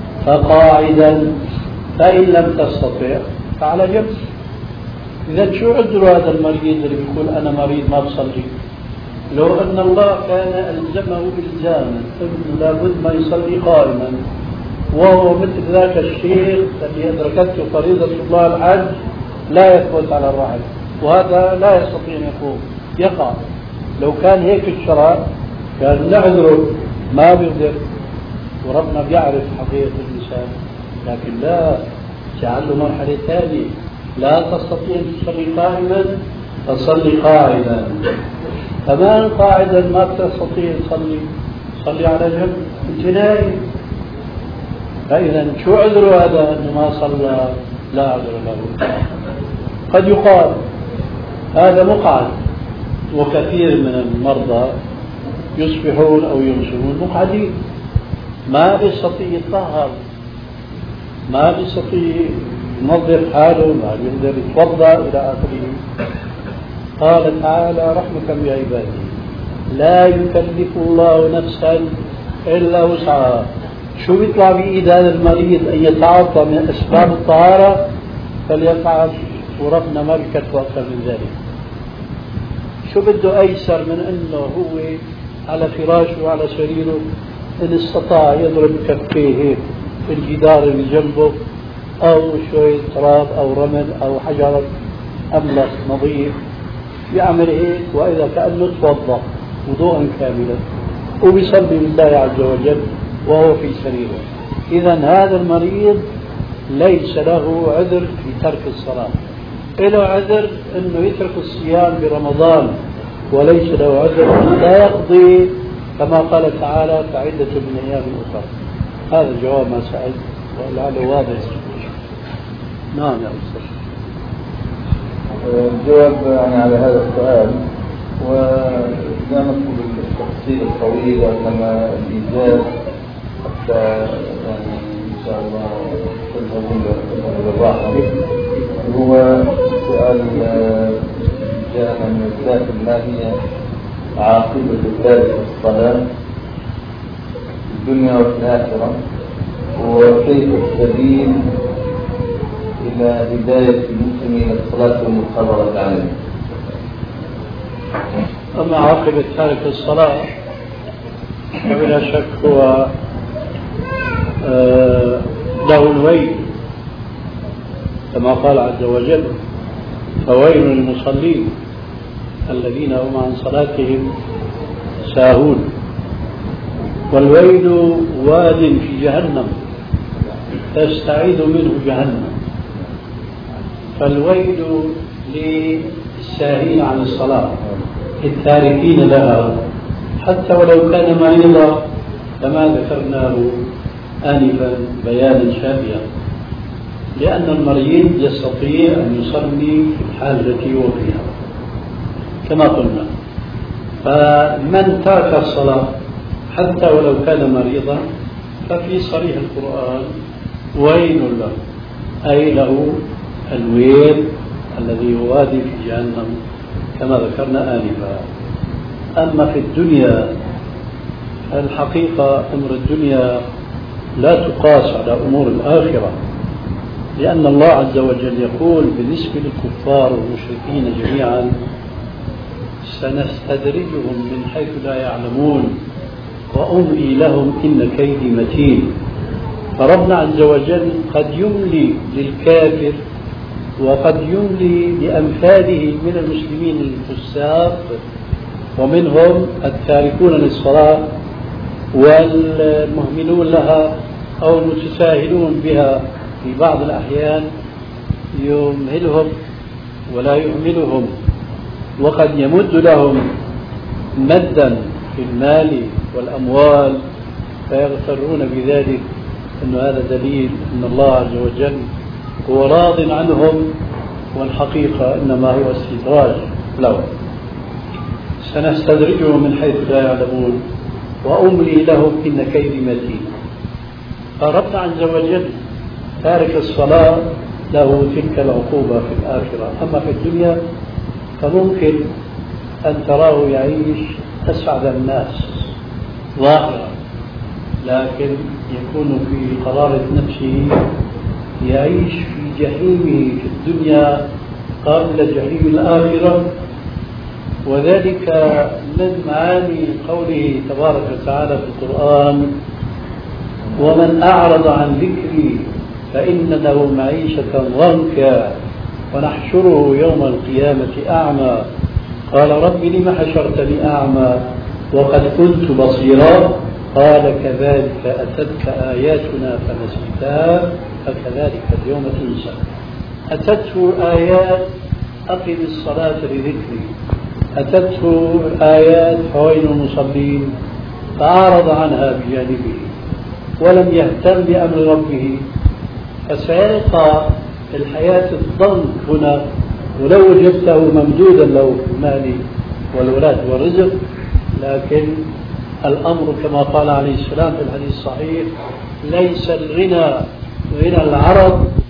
Speaker 1: فقاعدا فإن لم تستطع فعلى جنب. إذا شو عذر هذا المريض اللي بيقول أنا مريض ما بصلي؟ لو أن الله كان ألزمه إلزاما أنه لابد ما يصلي قائما، وهو مثل ذاك الشيخ الذي أدركته فريضة الله الحج لا يثبت على الرحل وهذا لا يستطيع أن يقوم يقع. لو كان هيك الشرع كان نعذره ما بيقدر، وربنا بيعرف حقيقة الإنسان، لكن لا جعل له مرحلة ثانية لا تستطيع أن تصلي قائما فصلي قاعدا، كمان قاعدا ما تستطيع تصلي صلي على جنب انت نايم. فإذا شو عذر هذا أنه ما صلى؟ لا عذر له. قد يقال هذا مقعد، وكثير من المرضى يصبحون أو يمسون مقعدين ما بيستطيع يتطهر ما بيستطيع ينظف حاله ما بيقدر يتوضأ إلى آخره. قال تعالى رحمة بعباده لا يكلف الله نفسا إلا وسعها. شو بيطلع بإيد هذا المريض أن يتعاطى من أسباب الطهارة فليفعل، وربنا ما بيكلفه أكثر من ذلك. شو بده أيسر من أنه هو على فراشه وعلى سريره إن استطاع يضرب كفيه هيك في الجدار اللي جنبه أو شوية تراب أو رمل أو حجر أملس نظيف يعمل هيك، وإذا كأنه توضأ وضوءا كاملا وبيصلي لله عز وجل وهو في سريره. إذا هذا المريض ليس له عذر في ترك الصلاة، له عذر أنه يترك الصيام برمضان، وليس له عذر أن لا يقضي كما قال تعالى فعدة من أيام أخرى. هذا جواب ما سألت ولعله واضح. نعم يا أستاذ.
Speaker 2: الجواب يعني على هذا السؤال، ولا نطلب التفصيل الطويل وإنما الإيجاز حتى يعني إن شاء الله تذهبون بالراحة. هو سؤال جاءنا من الداخل: ما هي عاقبة تارك الصلاة في الدنيا وفي الآخرة، وكيف السبيل إلى هداية المسلمين الصلاة والمحافظة عليها؟
Speaker 1: أما عاقبة تارك الصلاة فبلا شك هو له الويل كما قال عز وجل: فويل للمصلين الذين هم عن صلاتهم ساهون. والويل واد في جهنم تستعيذ منه جهنم. فالويل للساهين عن الصلاة التاركين لها، حتى ولو كان مريضا كما ذكرناه آنفا بيانا شافيا، لأن المريض يستطيع أن يصلي في الحال التي هو فيها كما قلنا. فمن ترك الصلاة حتى ولو كان مريضا ففي صريح القرآن ويل له، أي له الويل الذي يوادي في جهنم كما ذكرنا آنفا. أما في الدنيا الحقيقة أمر الدنيا لا تقاس على أمور الآخرة، لأن الله عز وجل يقول بالنسبة للكفار والمشركين جميعا: سنستدرجهم من حيث لا يعلمون وأملي لهم إن كيدي متين. فربنا عز وجل قد يملي للكافر وقد يملي لأمثاله من المسلمين الفساق، ومنهم التاركون للصلاة والمهملون لها أو المتساهلون بها في بعض الأحيان، يمهلهم ولا يهملهم، وقد يمد لهم مدا في المال والأموال فيغترون بذلك أن هذا دليل أن الله عز وجل هو راض عنهم، والحقيقة إنما هو استدراج لهم. سنستدرجهم من حيث لا يعلمون وأملي لهم إن كيدي متين. فربنا عز وجل تارك الصلاة له تلك العقوبة في الآخرة. أما في الدنيا فممكن أن تراه يعيش أسعد الناس ظاهرا، لكن يكون في قرارة نفسه يعيش في جحيمه في الدنيا قبل جحيم الآخرة. وذلك من معاني قوله تبارك وتعالى في القرآن: ومن أعرض عن ذكري فإن له معيشة ضنكا ونحشره يوم القيامة أعمى قال رب لم حشرتني أعمى وقد كنت بصيرا قال كذلك أتتك آياتنا فنسيتها فكذلك اليوم تنسى. أتته آيات أقم الصلاة لذكري، أتته آيات فويل المصلين فأعرض عنها بجانبه ولم يهتم بأمر ربه، فسيلقى الحياة الضنك هنا، ولو وجدته ممدودا له في المال والولاد والرزق، لكن الأمر كما قال عليه السلام في الحديث الصحيح: ليس الغنى غنى العرب